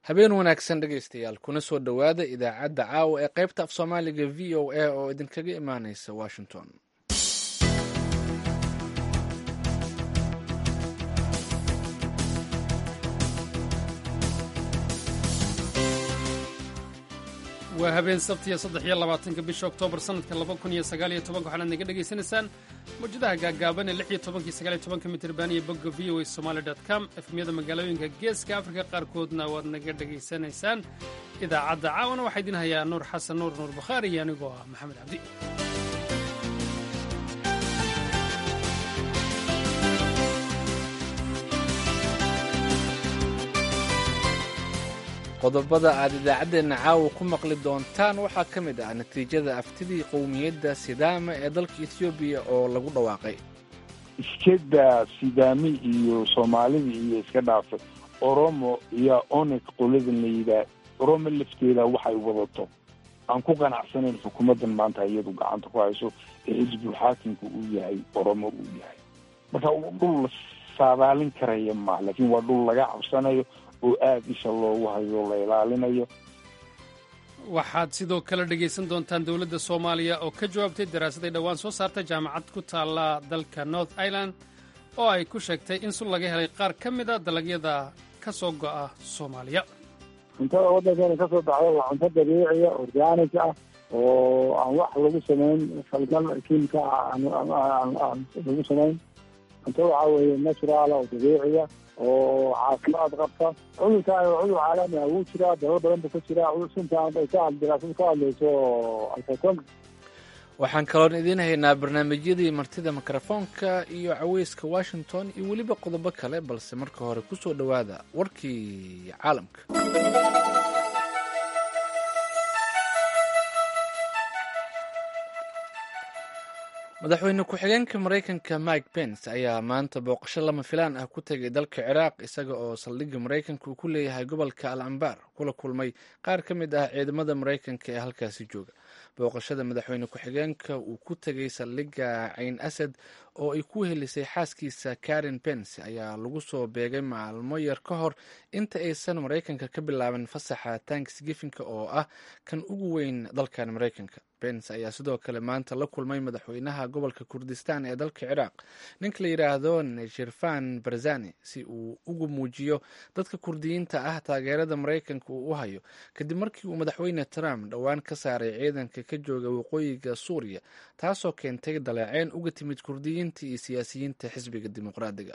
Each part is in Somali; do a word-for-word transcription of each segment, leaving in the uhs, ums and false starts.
habeen wanaagsan dhegaystayaal kuna soo dhowaada idaacadda caawa ee qaybta af soomaaliga v o a oo idinkaga imaanaysa washington. waa habeen sabtiya saddex iyo labaatanka bisha oktoobar sanadka laba kun iyo sagaal iyo tobanka waxaanaad naga dhegaysanaysaan mawjadaha gaagaaban ee lix iyo tobanka iyo sagaal iyo tobanka mitirban iyo bogga v o a somali dot com efmiyada magaalooyinka geeska afrika qaarkoodna waad naga dhegaysanaysaan. idaacadda caawana waxaa idin hayaa nuur xasan nuur nuur bakhaari iyo anigoo ah maxamed cabdi. qodobada aad idaacaddeenna caawa ku maqli doontaan waxaa ka mid ah natiijada aftidii qowmiyadda sidaama ee dalka etoobiya oo lagu dhawaaqay. iskeda sidaami iyo soomaalida iyo iska dhaafay oromo iyo onek qoladan la yidhaah oromo lafteeda waxay wadato aan ku qanacsanayn xukuumaddan maanta iyadu gacanta ku hayso ee xisbul xaakimka uu yahay oromo uu yahay. marka dhul la saadaalin karaya ma laakiin waa dhul laga cabsanayo oo aad isha loogu hayo la ilaalinayo. waxaad sidoo kale dhegaysan doontaan dowladda soomaaliya oo ka jawaabtay daraasaday dhowaan soo saartay jaamacad ku taalla dalka north ireland oo ay ku sheegtay in sul laga helay qaar ka mid a dalagyada ka soo go'a soomaaliya. cuntada waddankeena ka soo baxda waa cunto dabiiciya organic ah oo aan wax lagu samayn falgal kiimika aan lagu samayn. cunto waxaa weeye natural oo dabiiciya oo caafimaad qabta. cudurkaan waa cudur caalami ah wuu jiraa, daba badan buu ka jiraa. cudur suntaan ay ka daraasad ka hadlayso alfaton. waxaan kaloon idiin haynaa barnaamijyadii martida mikrofoonka iyo caweyska washington iyo weliba qodobo kale, balse marka hore ku soo dhowaada warkii caalamka. madaxweyne ku-xigeenka maraykanka mike pence ayaa maanta booqasho lama filaan ah ku tegay dalka ciraaq isaga oo saldhigga maraykanka uu ku leeyahay gobolka al ambar kula kulmay qaar ka mid ah ciidamada maraykanka ee halkaasi jooga. booqashada madaxweyne ku-xigeenka uu ku tegay saldhigga cayn asad oo ay ku helisay xaaskiisa karen pence ayaa lagu soo beegay maalmo yar ka hor inta aysan maraykanka ka bilaaban fasaxa tanksgifinka oo ah kan ugu weyn dalkan maraykanka. pence ayaa sidoo kale maanta la kulmay madaxweynaha gobolka kurdistan ee dalka ciraaq ninka la yidhaahdo neshirfan barzani si uu ugu muujiyo dadka kurdiyiinta ah taageerada maraykanka uu u hayo kadib markii uu madaxweyne trump dhowaan ka saaray ciidanka ka jooga waqooyiga suuriya, taasoo keentay daleeceyn uga timid kurdiyiinta iyo siyaasiyiinta xisbiga dimuqraadiga.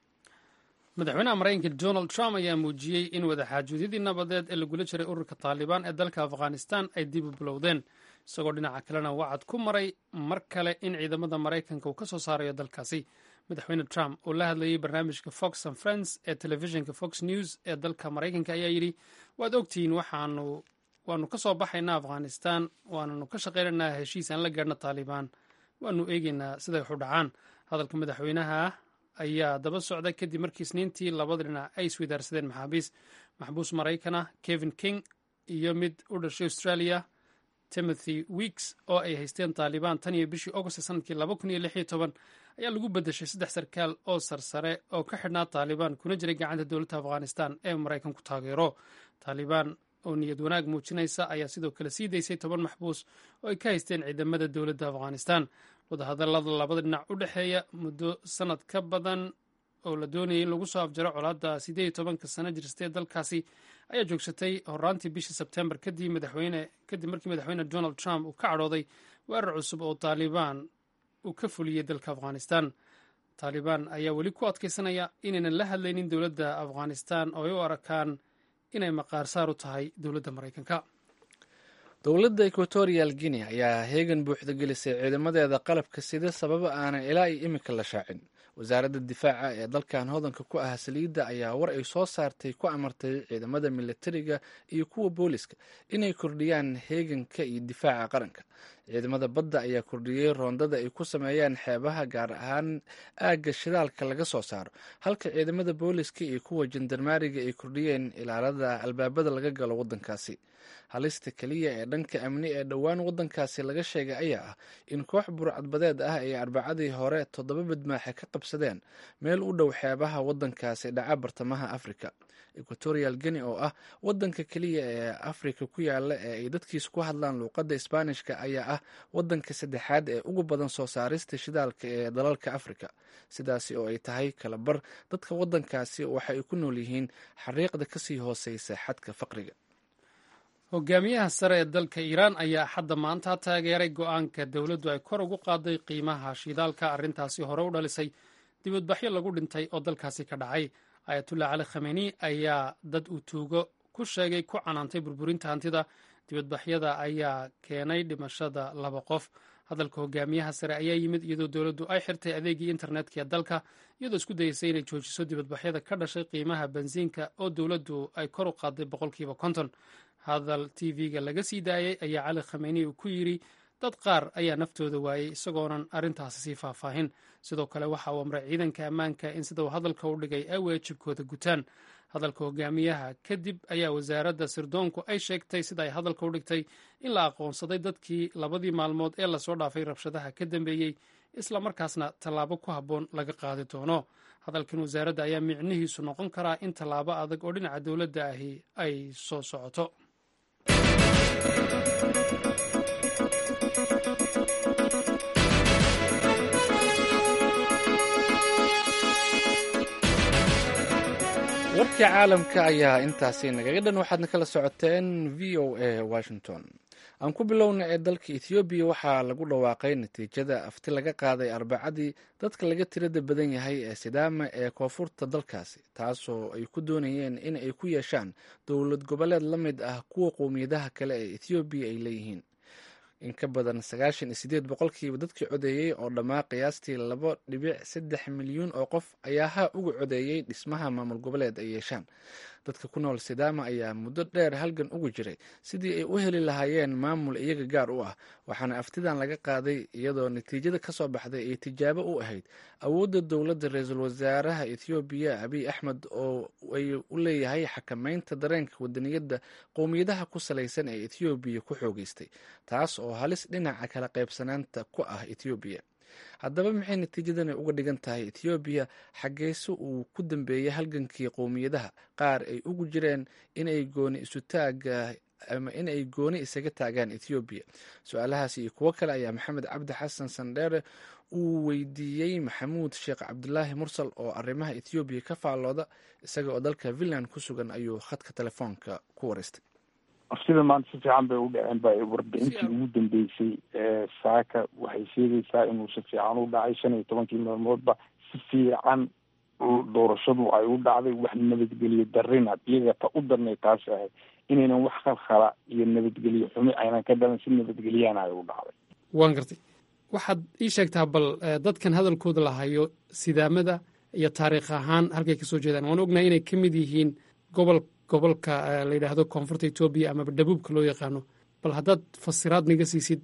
madaxweynaha maraykanka donald trump ayaa muujiyey in wadaxaajuudyadii nabadeed ee lagula jiray ururka taalibaan ee dalka afghanistan ay dib u bilowdeen, isagoo dhinaca kalena wacad ku maray mar kale in ciidamada maraykanka uu ka soo saarayo dalkaasi. madaxweyne trump oo la hadlayay barnaamijka fox and friends ee telefishinka fox news ee dalka maraykanka ayaa yidhi waad ogtihiin waxaanu waanu ka soo baxaynaa afghanistan, waananu ka shaqaynaynaa heshiis aan la gaarhno taalibaan, waanu eegaynaa siday waxu dhacaan. hadalka madaxweynaha ayaa daba socda kadib markii isniintii labada dhinac ay isweydaarsadeen maxaabiis maxbuus maraykana kevin king iyo mid u dhashay australia timothy weeks oo ay haysteen taalibaan tan iyo bishii agost sanadkii laba kun iyo lix iyo toban ayaa lagu bedeshay saddex sarkaal oo sarsare oo ka xidhnaa taalibaan kuna jiray gacanta dowladda afghanistan ee maraykanku taageero. taalibaan oo niyad wanaag muujinaysa ayaa sidoo kale sii daysay toban maxbuus oo ay ka haysteen ciidamada dowladda afghanistan. wadahadallada labada dhinac u dhexeeya muddo sanad ka badan oo la doonayay in lagu soo afjaro colaadda siddeed iyo tobanka sano jirstee dalkaasi ayaa joogsatay horaantii bishii sebtembar kadib markii madaxweyne donald trump uu ka cadhooday weerar cusub oo taalibaan uu ka fuliyey dalka afghanistan. taalibaan ayaa weli ku adkaysanaya inaynan la hadlaynin dowladda afghanistan oo ay u arkaan inay maqaarsaar u tahay dowladda maraykanka. dowladda equatorial guinea ayaa heegan buuxda gelisay ciidamadeeda qalabka sida sababa aanan ilaa iyo imika la shaacin. wasaaradda difaaca ee dalkan hodanka ku ah saliidda ayaa war ay soo saartay ku amartay ciidamada militariga iyo kuwa booliska inay kordhiyaan heeganka iyo difaaca qaranka. ciidamada badda ayaa kordhiyey roondada ay ku sameeyaan xeebaha, gaar ahaan aagga shidaalka laga soo saaro, halka ciidamada booliska iyo kuwa jandarmaariga ay kordhiyeen ilaalada albaabada laga galo waddankaasi. halista keliya ee dhanka amni ee dhowaan waddankaasi laga sheegay ayaa ah in koox burcadbadeed ah ay arbacadii hore toddoba badmaaxe ka qabsadeen meel u dhow xeebaha waddankaasi dhaca bartamaha afrika. equatorial guinea oo ah wadanka keliya ee afrika ku yaala ee ay dadkiisu ku hadlaan luuqadda isbaanishka ayaa ah wadanka saddexaad ee ugu badan soo saarista shidaalka ee dalalka afrika. sidaasi oo ay tahay kalabar dadka wadankaasi waxa ay ku nool yihiin xariiqda kasii hooseysa xadka faqriga. hogaamiyaha sare ee dalka iiraan ayaa axadda maanta taageeray go-aanka dowladdu ay kor ugu qaaday qiimaha shidaalka. arrintaasi hore u dhalisay dibadbaxyo lagu dhintay oo dalkaasi ka dhacay. ayatullah cali khameni ayaa dad uu tuugo ku sheegay ku canaantay burburinta hantida. dibadbaxyada ayaa keenay dhimashada laba qof. hadalka hogaamiyaha sare ayaa yimid iyadoo dowladdu ay xirtay adeegii internetka ee dalka, iyadoo isku dayeysay inay joojiso dibadbaxyada ka dhashay qiimaha bensiinka oo dowladdu ay kor u qaaday boqolkiiba konton. hadal t v-ga laga sii daayey ayaa cali khameni uu ku yidhi dad qaar ayaa naftooda waayey isagoonan arrintaasi sii faahfaahin. sidoo kale waxa uu amray ciidanka ammaanka in sida uu hadalka u dhigay ay waajibkooda gutaan. hadalka hogaamiyaha kadib ayaa wasaaradda sirdoonku ay sheegtay sida ay hadalka u dhigtay in la aqoonsaday dadkii labadii maalmood ee lasoo dhaafay rabshadaha ka dambeeyey, isla markaasna tallaabo ku habboon laga qaadi doono. hadalkan wasaaradda ayaa micnihiisu noqon karaa in tallaabo adag oo dhinaca dowladda ahi ay soo socoto. warkii caalamka ayaa intaasi nagaga dhan. waxaadna kala socoteen v o a washington. aan ku bilowna ee dalka ethoobiya waxaa lagu dhawaaqay natiijada afti laga qaaday arbacadii dadka laga tirada badan yahay ee sidaama ee koonfurta dalkaasi, taasoo ay ku doonayeen in ay ku yeeshaan dowlad goboleed la mid ah kuwa qowmiyadaha kale ee ethoobiya ay leeyihiin. in ka badan sagaashan iyo sideed boqolkiiba dadkii codeeyey oo dhammaa qiyaastii laba dhibic saddex milyuun oo qof ayaa ha uga codeeyey dhismaha maamul goboleed ay yeeshaan. dadka ku nool sidaama ayaa muddo dheer halgan ugu jiray sidii ay u heli lahaayeen maamul iyaga gaar u ah, waxaana aftidan laga qaaday iyadoo natiijada ka soo baxday ay tijaabo u ahayd awoodda dowladda ra-iisul wasaaraha ethoobiya abiy axmed oo ay u leeyahay xakameynta dareenka wadaniyadda qowmiyadaha ku salaysan ee ethoobiya ku xoogeystay, taas oo halis dhinaca kala qaybsanaanta ku ah ethoobiya. haddaba maxay natiijadani uga dhigan tahay ethoobiya? xaggeese uu ku dambeeyey halgankii qowmiyadaha qaar ay ugu jireen inay gooni isu taaga ama in ay gooni isaga taagaan ethoobiya? su-aalahaasi iyo kuwo kale ayaa maxamed cabdi xasan sandheere uu weydiiyey maxamuud sheekh cabdulaahi mursal oo arrimaha ethoobiya ka faallooda, isaga oo dalka finland ku sugan ayuu khadka telefoonka ku wareystay. aftida maanta si fiican bay u dhaceen ba warbixintii ugu dambeysay ee saaka waxay sheegaysaa inuu si fiican u dhacay. shan iyo tobankii maalmoodba si fiican doorashadu ay u dhacday. wax nabadgelyo darina iyaga ta u darnay taasi ahayd inaynan wax khalkhala iyo nabadgelyo xumi aynan ka dhalan, si nabadgelyaana ay u dhacday. waan gartay. waxaad ii sheegtaa bal dadkan hadalkooda lahayo sidaamada iyo taariikh ahaan halkay kasoo jeedaan. waan ognahay inay ka mid yihiin gobol gobolka la yidhaahdo koonfurta etoobiya amaba dhabuubka loo yaqaano. bal haddaad fasiraad naga siisid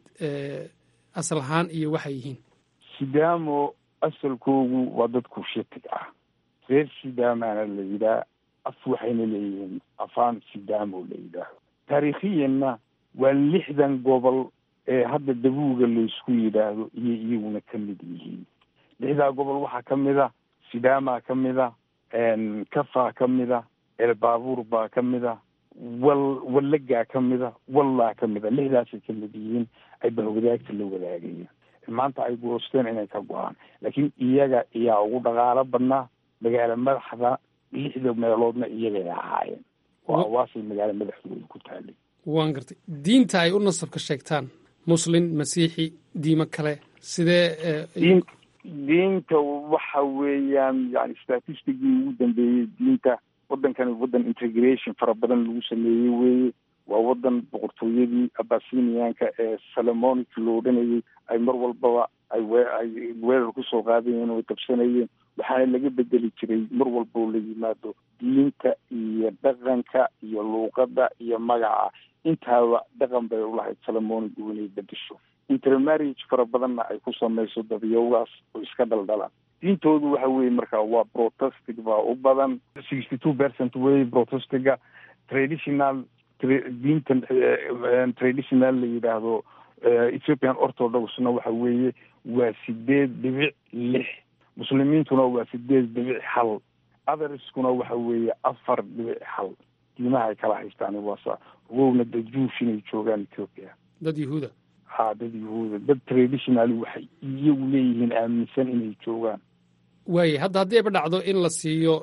asal ahaan iyo waxay yihiin. sidaamo asalkoogu waa dad kushitig ah, reer sidaamana la yidhaah. af waxayna leeyihiin afaan sidaamo la yidhaaho. taariikhiyanna waa lixdan gobol ee hadda dabuuga laysku yidhaahdo iyo iyaguna ka mid yihiin. lixdaa gobol waxaa ka mid a sidaamaa ka mid a kafaa ka mid a elbaabuur baa ka mid a wal wallagaa ka mid a wallaa ka mid a. lixdaasay ka mid yihiin ay bahwadaagta la wadaagayeen. maanta ay goosteen inay ka go-aan, laakiin iyaga iyaa ugu dhaqaalo badnaa. magaalo madaxda lixda meeloodna iyagay ahaayeen oo awaasay magaalo madaxdooda ku taalay. waan gartay. diinta ay u nasabka sheegtaan muslin, masiixi, diimo kale sidee? diin diinta waxa weeyaan yani statistigii ugu dambeeyey diinta waddankani waddan integration fara badan lagu sameeyey weeye. waa waddan boqortooyadii abasiniyaanka ee salamonic loo odhanayay ay mar walbaba ay we ay weerar kusoo qaadayeen oo qabsanayeen. waxaana laga bedeli jiray mar walba oo la yimaado diinta iyo dhaqanka iyo luuqadda iyo magaca. intaaba dhaqan bay ulahayd salamonic inay bedesho. intermarriage fara badanna ay ku samayso dadyowgaas oo iska dhaldhalaan. diintoodu waxa weeye marka waa protestig baa u badan. sixty two percent wey protestiga. traditional diinta traditional la yidhaahdo ethiopian orthodoxna waxa weeye waa sideed dhibic lix. muslimiintuna waa sideed dhibic hal. otherskuna waxa weeye afar dhibic hal diimaha ay kala haystaan waasa ogowna dad juush inay joogaan Ethiopia dad yahuuda ha dad yahuuda dad traditionally waxay iyagu leeyihiin aaminsan inay joogaan waaye hadda haddii ayba dhacdo in la siiyo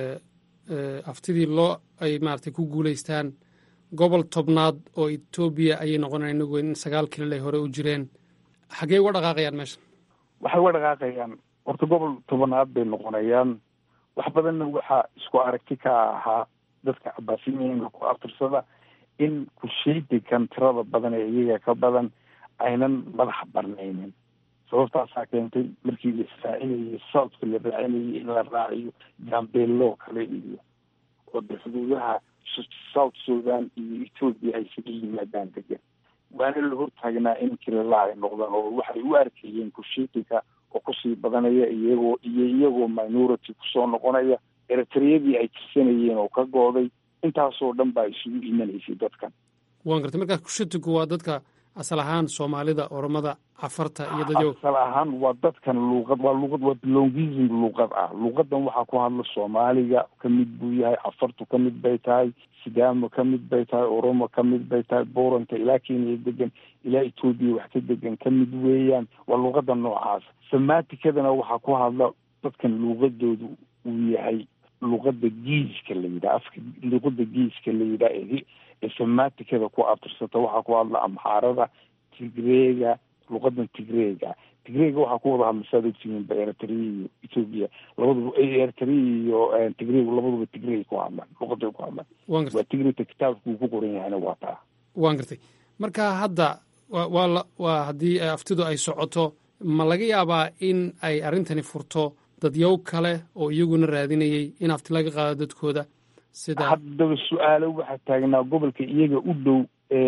aftidii loo ay maaragtay ku guulaystaan gobol tobnaad oo Ethiopia ayay noqonayaan inagu in sagaal kilole hore u jireen xaggee uga dhaqaaqayaan meesha waxay uga dhaqaaqayaan horta gobol tobnaad bay noqonayaan wax badanna waxaa isku aragti ka ahaa dadka cabaasiyeenka ku aftirsada in kusheetikan tirada badan ee iyaga ka badan aynan madaxa barnaynin sababtaasaa keentay markii la israacinayay southka la raacinayay in la raaciyo gambeeloo kale iyo oo de xuduudaha south sudan iyo Ethiopia ay isaga yimaadaan degan waana la hortaagnaa in kilala ay noqdaan oo waxay u arkayeen kusheetika oo kusii badanaya iyagoo iyo iyagoo minority kusoo noqonaya eritreyadii ay tirsanayeen oo ka gooday intaasoo dhan baa isugu imanaysay dadkan waan gartay markaa kusheetiku waa dadka asal ahaan soomaalida oromada cafarta iyo dadyo asal ahaan waa dadkan luuqad waa luuqad waa belongism luuqad ah luuqadan waxaa ku hadla soomaaliga ka mid buu yahay cafartu ka mid bay tahay sidaamo ka mid bay tahay oromo ka mid bay tahay booranta ilaa kenya degan ilaa Ethiopia wax ka degan ka mid weeyaan waa luuqada noocaas samatikadana waxaa ku hadla dadkan luuqadoodu uu yahay luuqada giiska la yidhaha afka luuqada giiska la yidhaha ee samatikada ku abtirsata waxaa ku hadla amxaarada tigreega luuqadan tigreega tigreega waxaa ku wada hadla saad ogtihiin ba eritrea iyo Ethiopia labaduba eritrea iyo tigreega labaduba tigreey ku hadlaan luuqaday ku hadlaan waa tigreeta kitaabka uu ku qoran yahayna waa taa waan gartay marka hadda waa waa haddii aftidu ay socoto ma laga yaabaa in ay arrintani furto dadyow kale oo iyaguna raadinayay in afti laga qaado dadkooda sida haddaba su-aalo waxaa taagnaa gobolka iyaga u dhow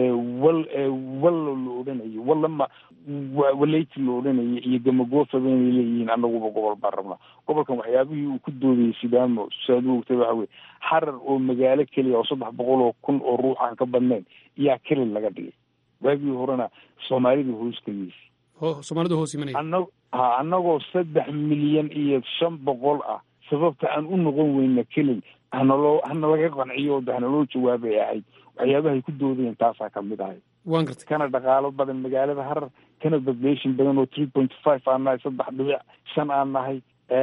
wal wallo la odhanayo wallama waleyti la odhanayo iyo gamagoofaba inay leeyihiin annaguba gobol baan rabnaa gobolkan waxyaabihii uu ku doodayay sidaamo saad u ogtay waxa weye xarar oo magaalo keliya oo saddex boqol oo kun oo ruux aan ka badnayn iyaa kelil laga dhigay waagii horena soomaalida hoos kayeysa soomaalida hoos imanaya ana ha annagoo saddex milyan iyo shan boqol ah sababta aan u noqon weyna kelil hanaloo hana laga qanciyo de hanaloo jawaabay ahayd waxyaabahay ku doodayeen taasaa kamid ahay waan gartay kana dhaqaalo badan magaalada harar kana population badan oo three point five aan nahay saddex dhibic shan aan nahay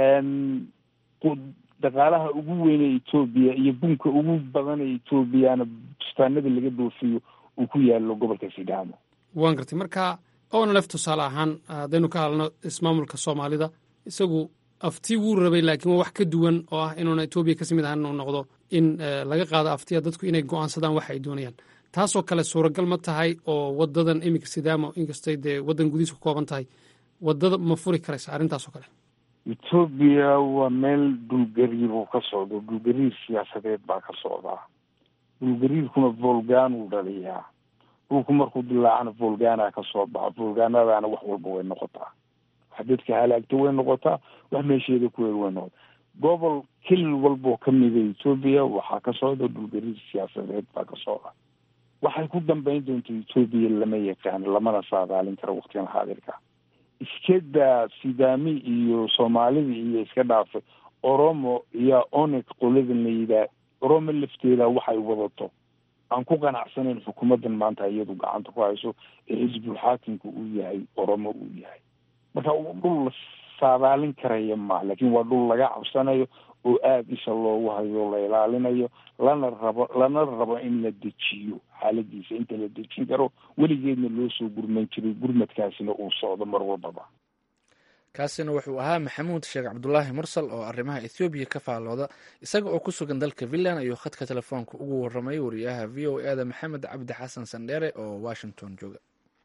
dhaqaalaha ugu weyne Ethiopia iyo bunka ugu badan ee Ethiopiana bustaanada laga doofiyo uu ku yaalo gobolka Sidaamo waan gartay marka oona laf tusaale ahaan haddaynu ka hadalno ismaamulka soomaalida isagu afti wuu rabay laakiin waa wax ka duwan oo ah inuuna Ethiopia kasii mid ahaan uu noqdo in laga qaado aftiya dadku inay go-aansadaan waxa ay doonayaan taasoo kale suuragal ma tahay oo wadadan iminka Sidaamo inkastay dee waddan gudihiisa ku kooban tahay wadada ma furi karaysa arrintaasoo kale Ethiopia waa meel dhulgariir uu ka socdo dhulgariir siyaasadeed baa ka socdaa dhulgariirkuna volgaan uu dhaliyaa dhulku markuu dilaacana volgaana ka soo baxa volgaanadana wax walba way noqotaa wax dadka halaagta way noqotaa wax meesheeda ku way noqotaa gobol kilil walboo ka mida Ethiopia waxaa ka socda dhulgariir siyaasadeed baa ka socda waxay ku dambeyn doonta Ethiopia lama yaqaan lamana saadaalin karo waqtigan xaadirka iskeda sidaami iyo soomaalida iyo iska dhaafay oromo iyo onik qoladan la yidhaah oromo lafteeda waxay wadato aan ku qanacsanayn xukuumaddan maanta iyadu gacanta ku hayso ee xisbul xaakimka uu yahay oromo uu yahay marka dhul la saadaalin karaya maaha laakiin waa dhul laga cabsanayo oo aada isha loogu hayo la ilaalinayo lana rabo lana rabo in la dejiyo xaaladiisa inta la dejin karo weligeedna loo soo gurman jiray gurmadkaasina uu socdo mar walbaba kaasina wuxuu ahaa maxamuud sheekh cabdulaahi mursal oo arrimaha ethoobiya ka faallooda isaga oo ku sugan dalka finland ayuu khadka telefoonka ugu warramay wariyaha v o e da maxamed cabdi xasan sandheere oo washington jooga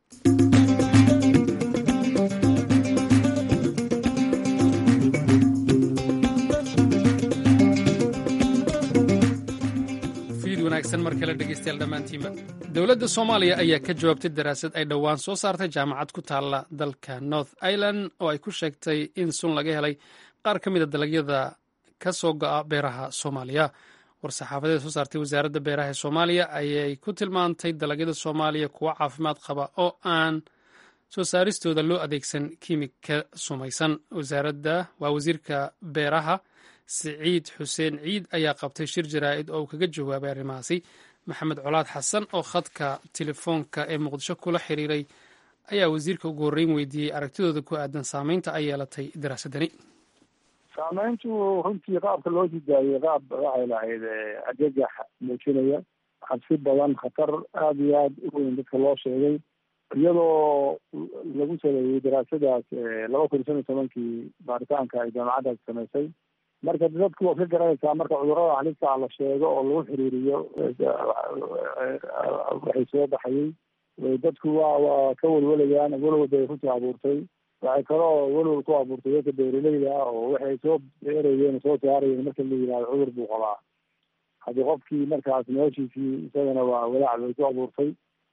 mar kale dhegeystayaal dhammaantiinba dowladda soomaaliya ayaa ka jawaabtay daraasad ay dhowaan soo saartay jaamacad ku taalla dalka north ireland oo ay ku sheegtay in sun laga helay qaar ka mid a dalagyada ka soo go'a beeraha soomaaliya war-saxaafadeed soo saartay wasaaradda beeraha ee soomaaliya ayay ku tilmaantay dalagyada soomaaliya kuwo caafimaad qaba oo aan soo saaristooda loo adeegsan kiimika sumaysan wasaaradda waa wasiirka beeraha siciid xuseen ciid ayaa qabtay shir jaraa'id oo uu kaga jawaabay arrimahaasi. maxamed colaad xasan oo khadka telefoonka ee muqdisho kula xiriiray ayaa wasiirka ugu horreyn weydiiyey aragtidooda ku aadan saameynta ay yeelatay daraasadani. saameyntu runtii qaabka loo sidaayey qaab waxay lahayd argagax muujinaya cabsi badan, khatar aada iyo aada u weyn dadka loo sheegay, iyadoo lagu sameeyey daraasadaas laba kun iyo shan iyo tobankii baaritaanka ay jaamacaddaas samaysay. marka dadku waad ka garanaysaa marka cudurrada halista la sheego oo lagu xiriiriyo waxay soo baxayey, dadku waa waa ka welwalayaan, welwalba ay kusoo abuurtay. waxay kaloo welwal ku abuurtay dadka beeraleyda ah oo waxay soo beerayeen soo saarayeen marka la yidhahdo cudur buu qabaa. haddii qofkii markaas noloshiisii isagana waa walaac bay ku abuurtay.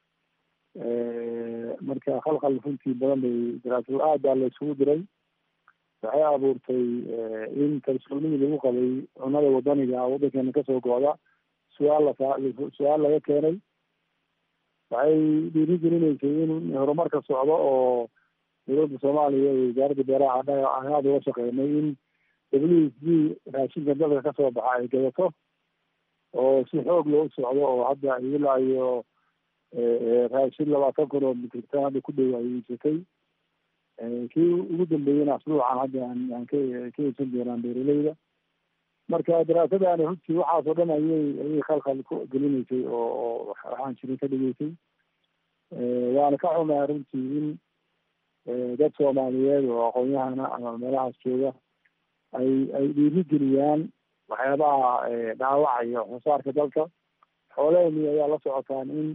marka khalkhal runtii badan bay daraasado aad baa la isugu diray. waxay abuurtay in kalsoonidii lagu qabay cunada wadaniga waddankeena kasoo go'da su-aal la su-aal laga keenay. waxay dhiirigelinaysay in horumarka socdo oo dowladda soomaaliya iyo wasaaradda beeraha aan aada uga shaqeynay in w s d raashinka dalka kasoo baxa ay gadato oo si xoog loo socdo oo hadda ilaa iyo raashin labaatan kun oo mitritan hadda ku dhow ay iibsatay. kii ugu dambeeyeyna asbuucan hadda aan ka ka iibsan doonaan beeraleyda. marka daraasadani runtii waxaas oo dhan ayay ayay khalkhal ku gelinaysay oo oo waxaan jirin ka dhigeysay. waana ka xumaa runtii in dad soomaaliyeed oo aqoon-yahana ama meelahaas jooga ay ay dhiirigeliyaan waxyaabaha dhaawacaya waxsoosaarka dalka. xoolaheni ayaa la socotaan in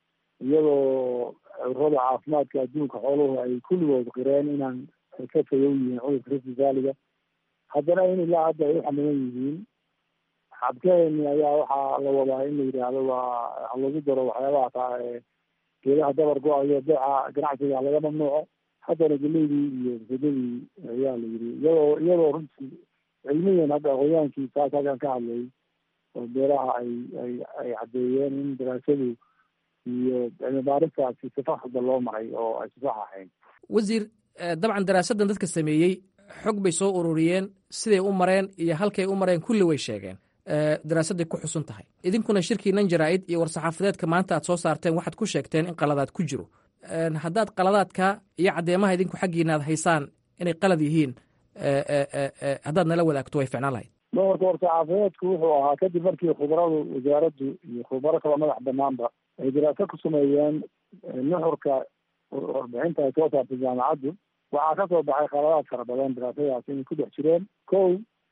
iyadoo cudurrada caafimaadka adduunka xooluhu ay kulligood qireen inaan ka fayow yihiin cudurka rift valleyga, haddana in ilaa hadda ay u xamilan yihiin. xabkeeni ayaa waxaa la wadaa in la yidhaahdo waa lagu daro waxyaabaha taa geedaha dabar go-ayo beeca ganacsiga laga mamnuuco. haddana geleydii iyo sadadii ayaa la yidhi iyadoo iyadoo runtii cilmiyan hadda aqoonyaankii taas halkan ka hadlay oo beeraha ay ay ay caddeeyeen in daraasadu iyo cilmi baaristaasi sifa hadda loo maray oo ay sifax ahayn. wasiir, dabcan daraasaddan dadka sameeyey xog bay soo ururiyeen, siday u mareen iyo halkay u mareen kulli way sheegeen. daraasadday ku xusun tahay. idinkuna shirkiinan jaraa'id iyo war-saxaafadeedka maanta aad soo saarteen waxaad ku sheegteen in qaladaad ku jiro. haddaad qaladaadka iyo caddeemaha idinku xaggiina aad haysaan inay qalad yihiin haddaad nala wadaagto way ficnaan lahayd. marka war-saxaafadeedku wuxuu ahaa kadib markii khubaradu wasaaraddu iyo khubaro kala madax banaanba ay daraasad ku sameeyeen nuxurka warbixinta ay soo saartay jaamacaddu. waxaa kasoo baxay qaladaad fara badan daraasadaas inay ku dhex jireen. kow,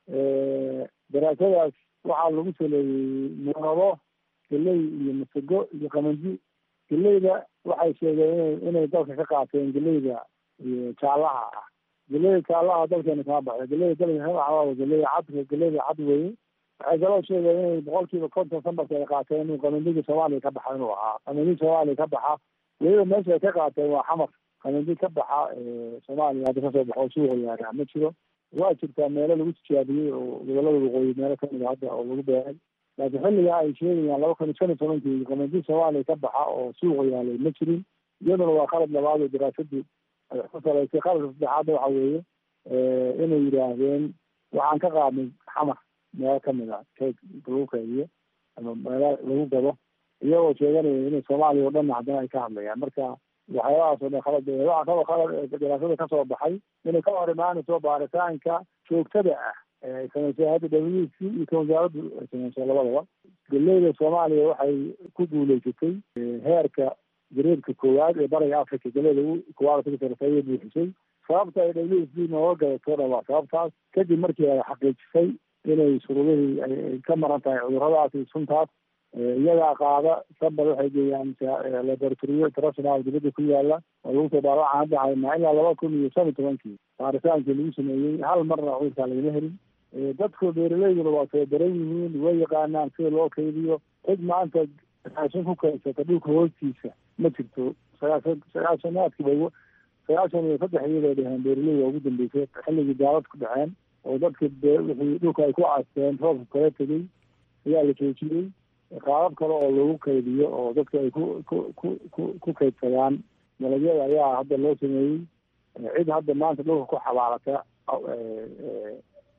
daraasadaas waxaa lagu saleeyey muunado geley iyo masago iyo qamanji. geleyda waxay sheegeen ina inay dalka ka qaateen geleyda iyo jaalaha ah. geleyda jaalaha dalkeena kama baxda. geleyda dalka kama baxda geleyda cadka geleyda cad weye. waxay kaloo sheegeen inay boqol kiiba konton sanbarka ay qaateen inuu qamandiga soomaaliya ka baxa inuu ahaa. qamandiga soomaaliya ka baxa weliba meesha ay ka qaateen waa xamar. qamandig ka baxa soomaaliya hadda kasoo baxo suuqa yaara ma jiro. waa jirtaa meelo lagu tijaabiyey oo gobolada waqooyi meelo kamid a hadda oo lagu beeray, laakiin xilligaa ay sheegayaan laba kun iyo shan iyo tobankii qamandig soomaaliya ka baxa oo suuqa yaalay ma jirin. iyaduna waa qalad labaad oo daraasadu ay ku salaysay. qaladka saddexaadna waxa weeye inay yidhaahdeen waxaan ka qaadnay xamar meelo kamid a keeg lagu keydiyo ama meelo lagu gado, iyagoo sheeganaya inay soomaaliya oo dhanna haddana ay ka hadlayaan. marka waxyaabahaas oo dhan khalad waxaa kaloo khalad daraasada kasoo baxay inay ka hor imaanayso baaritaanka joogtada ah ay samaysay hadda w c iyo ka wasaaraddu ay samaysay labadaba. geleyda soomaaliya waxay ku guuleysatay heerka gareedka koowaad ee bariga africa. geleyda koowaad ayay buuxisay. sababta ay w c nooga gadato dhan waa sababtaas. kadib markii ay xaqiijisay inay shuruudihii ay ka maran tahay cuduradaas iyo suntaas, iyagaa qaada sabad waxay geeyaan laboratoriyo international dibadda ku yaala oo lagu soo baara. waxaan hadda haynaa ilaa laba kun iyo shan iyo tobankii baaritaankii lagu sameeyey hal marna cudurkaa lagama helin. dadku beeraleyduna waa soo daran yihiin, way yaqaanaan sida loo kaydiyo. cid maanta raashin ku kaysata dhulka hoostiisa ma jirto. sagaashan sagaashanaadkiiba sagaashan iyo saddex iyadoo dheheen beeraleyda ugu dambeysay xilligii daalad ku dhaceen oo dadka wixii dhulka ay ku aasteen roobka kala tegey ayaa la joojiyey. qaabab kale oo lagu kaydiyo oo dadka ay ku ku ku ku ku kaydsadaan dalagyada ayaa hadda loo sameeyey. cid hadda maanta dhulka ku xabaalata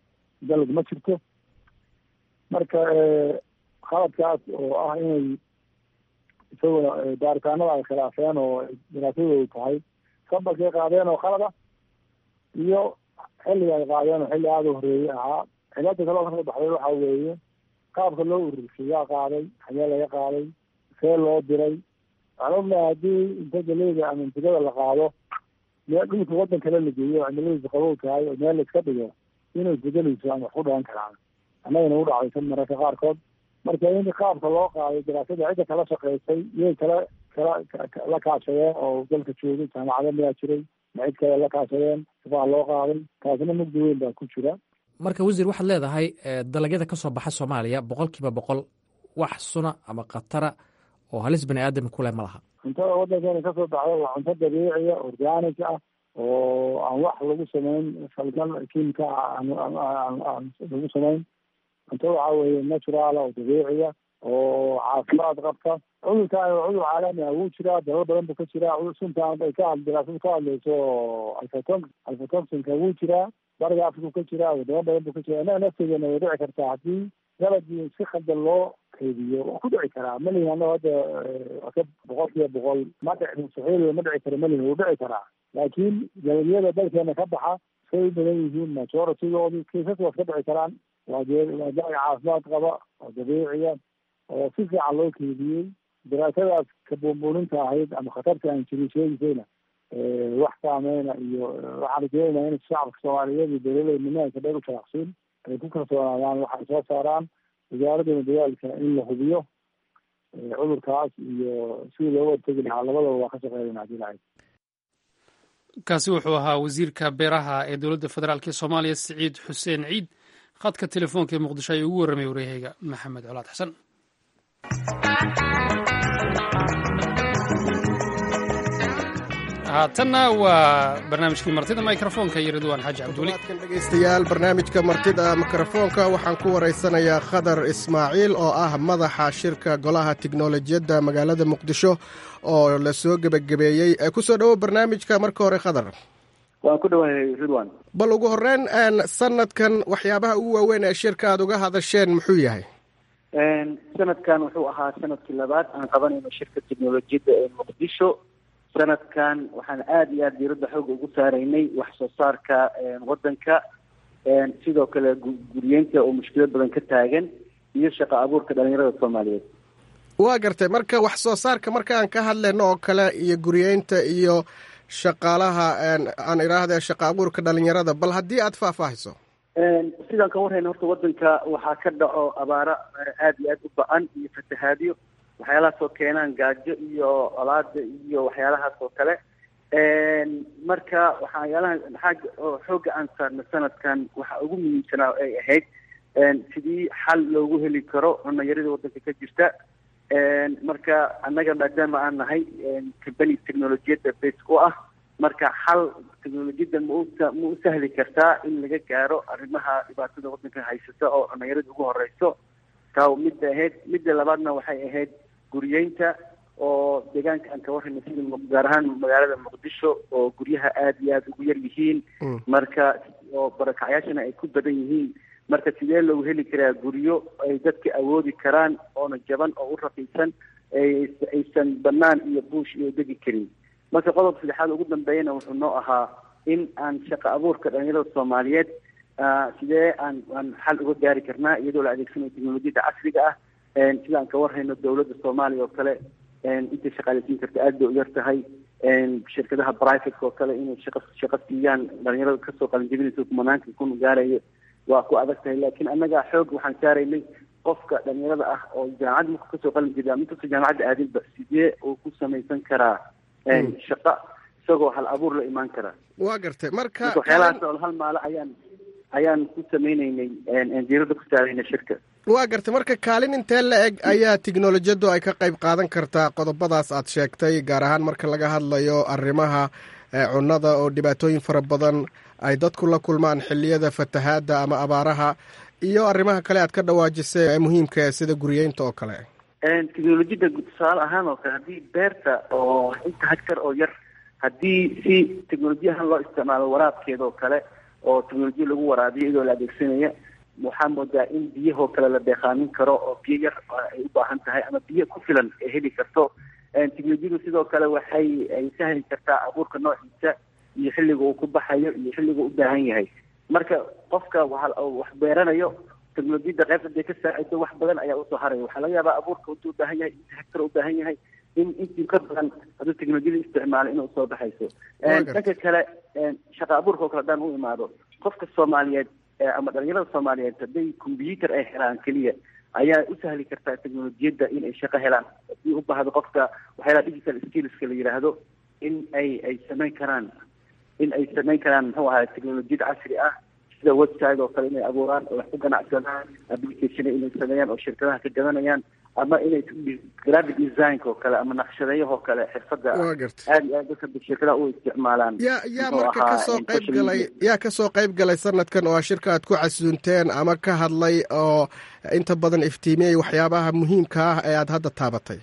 dalag ma jirto marka khaladkaas oo ah inay isaguna baaritaanada ay khilaafeen oo daraasadoodu tahay sabalkay qaadeen oo khalada iyo xilliga ay qaadeen oo xilli aada u horeeyey ahaa cilada kaloo kasoo baxday waxaa weeye qaabka loo urursay yaa qaaday xagee laga qaaday see loo diray waxaan ognahay haddii inta galeyda ama intigada la qaado meel dhulka waddan kale la geeyo oo cimiladiisa qabow tahay oo meel la iska dhigo inay isbedelayso ama wax ku dhalan karaan annagana u dhacday tan mararka qaarkood marka in qaabka loo qaaday daraasada cidda kala shaqeysay iyay kala kala la kaashadeen oo dalka joogay jaamacada miyaa jiray ma cid kale la kaashadeen sifaa loo qaaday taasina mugdi weyn baa ku jira marka wasiir waxaad leedahay dalagyada ka soo baxa soomaaliya boqol kiiba boqol wax suna ama khatara oo halis bani aadam ku leh ma laha cuntada waddankeena kasoo baxda waa cunto dabiiciya organic ah oo aan wax lagu sameyn falgal kiimika aan lagu sameyn cunto waxaa weeye natural oo dabiiciya oo caafimaad qabta cudurkaan waa cudur caalami ah wuu jiraa dalal badan buu ka jiraa cudur suntaan ay ka daraasadu ka hadlayso alfaton alfatonsinka wuu jiraa bariga afrika ka jiraa wadamo badan buu ka jiraa innaga nafteedana way dhici kartaa haddii dalagii si khaldan loo kaydiyo waa ku dhici karaa malihin annago hadda ka boqol kiiba boqol ma dhici mustaxiil ma dhici karo malihin wuu dhici karaa laakiin dalagyada dalkeena ka baxa say u badan yihiin majoritigoodii kiisas waa iska dhici karaan waa waa dalag caafimaad qaba oo dabiiciya oo si fiican loo keydiyey daraasadaas ka buunbuuninta ahayd ama khatarta aan jirin sheegisayna wax saameyna iyo waxaan keenaynaa in shacabka soomaaliyeed iyo dawladda nimaanka dheer u sharaaqsiin ay ku kalsoonaadaan waxay soo saaraan wasaaradda madagaalka in la hubiyo cudurkaas iyo sidii looga hortegi lahaa labadaba waa ka shaqeynayna hadii lahayd kaasi wuxuu ahaa wasiirka beeraha ee dowladda federaalk ee soomaaliya siciid xuseen ciid khadka telefoonka ee muqdisho ayuu ugu warramay waryahayga maxamed colaad xasan haatanna waa barnaamijkii martida mikrofoonka iyo ridwaan xaaji cabduuli dhegeystayaal barnaamijka martida mikrofoonka waxaan ku waraysanayaa khadar ismaaciil oo ah madaxa shirka golaha tiknolojiyadda magaalada muqdisho oo la soo gebagabeeyey kusoo dhowo barnaamijka marka hore khadar waan ku dhawahay ridwan bal ugu horeyn sanadkan waxyaabaha ugu waaweyn ee shirka aad uga hadasheen muxuu yahay sanadkan wuxuu ahaa sanadkii labaad aan qabanayno shirka tiknolojiyadda ee muqdisho sanadkan waxaan aada iyo aada diiradda xooga ugu saaraynay wax soo saarka waddanka sidoo kale guriyeynta oo mushkilad badan ka taagan iyo shaqo abuurka dhalinyarada soomaaliyeed waa gartay marka wax soo saarka markaan ka hadlayno oo kale iyo guriyeynta iyo shaqaalaha aan idhaahda shaqo abuurka dhalinyarada bal haddii aada faahfaahiso sidaan ka warhayna horta waddanka waxaa ka dhaco abaaro aada iyo aada u ba-an iyo fatahaadyo waxyaalahaas oo keenaan gaajo iyo colaada iyo waxyaalahaas oo kale marka waxyaalaha xaaga oo xooga aan saarna sanadkan waxa ugu muhiimsanaa ay ahayd sidii xal loogu heli karo cunayarida waddanka ka jirta marka annaga maadaama aan nahay company technolojiyadda base u ah marka xal technolojiyadda ma u ma u sahli kartaa in laga gaaro arrimaha dhibaatada waddanka haysata oo cunayarida ugu horeyso taa midda ahayd midda labaadna waxay ahayd guriyeynta oo deegaanka aan ka warrayna sida gaar ahaan magaalada muqdisho oo guryaha aada iyo aada ugu yar yihiin marka oo barakacyaashana ay ku badan yihiin marka sidee loogu heli karaa guryo ay dadka awoodi karaan oona jaban oo u raqiisan aysan banaan iyo buush iyo degi karin marka qodobka saddexaad ugu dambeeyana wuxuu noo ahaa in aan shaqo abuurka dhalinyarada soomaaliyeed sidee aan aan xal uga gaari karnaa iyadoo la adeegsanayo teknolojiyadda casriga ah sida aan ka warhayno dawladda soomaaliya oo kale intay shaqaaleysiin karta aada bay u yar tahay shirkadaha brivateka oo kale inay shaqa shaqo siiyaan dhalinyarada kasoo qalinjabinaysa kumanaanka kun gaarayo waa ku adag tahay laakiin annaga xoog waxaan saaraynay qofka dhalinyarada ah oo jaamacad marku kasoo qalin jabiya ama intuusa jaamacadda aadinba sidee uu ku samaysan karaa shaqa isagoo hal abuur la imaan karaa waa gartay marka waxyaalahaas oo hal maalo ayaan ayaan ku sameynaynay diiradda ku saarayna shirka waa gartay marka kaalin intee la eg ayaa tiknolojiyaddu ay ka qayb qaadan kartaa qodobadaas aad sheegtay gaar ahaan marka laga hadlayo arrimaha cunnada oo dhibaatooyin fara badan ay dadku la kulmaan xilliyada fatahaadda ama abaaraha iyo arrimaha kale aad ka dhawaajisay ee muhiimka sida guriyeynta oo kale teknolojiyadda tusaale ahaan oo kale haddii beerta oo inta hagtar oo yar haddii si teknolojiyahan loo isticmaalo waraabkeeda oo kale oo teknolojiya lagu waraabiyo iyadoo la adeegsanaya waxaa moodaa in biyahoo kale la deeqaamin karo oo biyo yar ay u baahan tahay ama biyo ku filan ay heli karto. Teknolojiyadu sidoo kale waxay ay sahli kartaa abuurka noociisa iyo xilliga uu ku baxayo iyo xilliga u baahan yahay. Marka qofka wax beeranayo teknolojiyada qaybta day ka saacido wax badan ayaa usoo haraya. Waxaa laga yaabaa abuurka intuu u baahan yahay inta hektar u baahan yahay in intii ka badan hadduu teknolojiyada isticmaalo inuu soo baxayso. Dhanka kale shaqa abuurka oo kale haddaan u imaado qofka Soomaaliyeed ama dhalinyarada Soomaaliyeed hadday computer ay helaan keliya ayaa u sahli kartaa teknolojiyada in ay shaqo helaan. Haddii u baahdo qofka waxyaalaha digital skillska la yidhaahdo in ay ay samayn karaan in ay samayn karaan muxuu ahaa teknolojiyad casri ah sida website oo kale inay abuuraan oo wax ku ganacsadaan, application inay sameeyaan oo shirkadaha ka gadanayaan, ama inay graphic design oo kale ama naqshadeeyo kale xirfada aad iyo aad dadka shirkadaha u isticmaalaan. yaa yaa marka kasoo qayb galay yaa kasoo qayb galay sanadkan oo shirka aad ku casuunteen ama ka hadlay oo inta badan iftiimiyey waxyaabaha muhiimka ah ee aad hadda taabatay.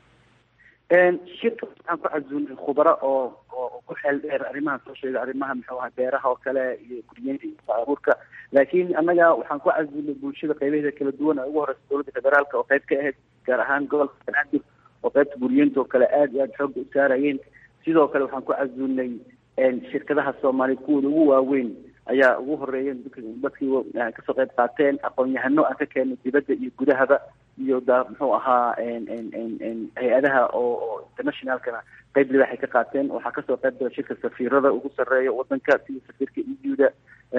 shirka waxaan ku casuunay khubaro oo oo ku xeel dheer arrimaha soo sheegay arrimaha muxuu ahaa beeraha oo kale iyo guryeynta iyo abuurka, laakiin annaga waxaan ku casuunay bulshada qaybaheeda kala duwan oo ugu horeysa dowladda federaalka oo qayb ka ahayd, gaar ahaan gobolka banaadir oo qaybta guryeynta oo kale aad iyo aad xoogga u saarayeen. sidoo kale waxaan ku casuunay shirkadaha Soomaaliya kuwooda ugu waaweyn ayaa ugu horeeyeen dadkii kasoo qayb qaateen, aqoon-yahano aan ka keenay dibadda iyo gudahaba iyo da muxuu ahaa hay-adaha oo internationalkana qayb libaax ay ka qaateen. waxaa kasoo qayb gala shirka safiirada ugu sarreeya wadanka sida safiirka E U-da,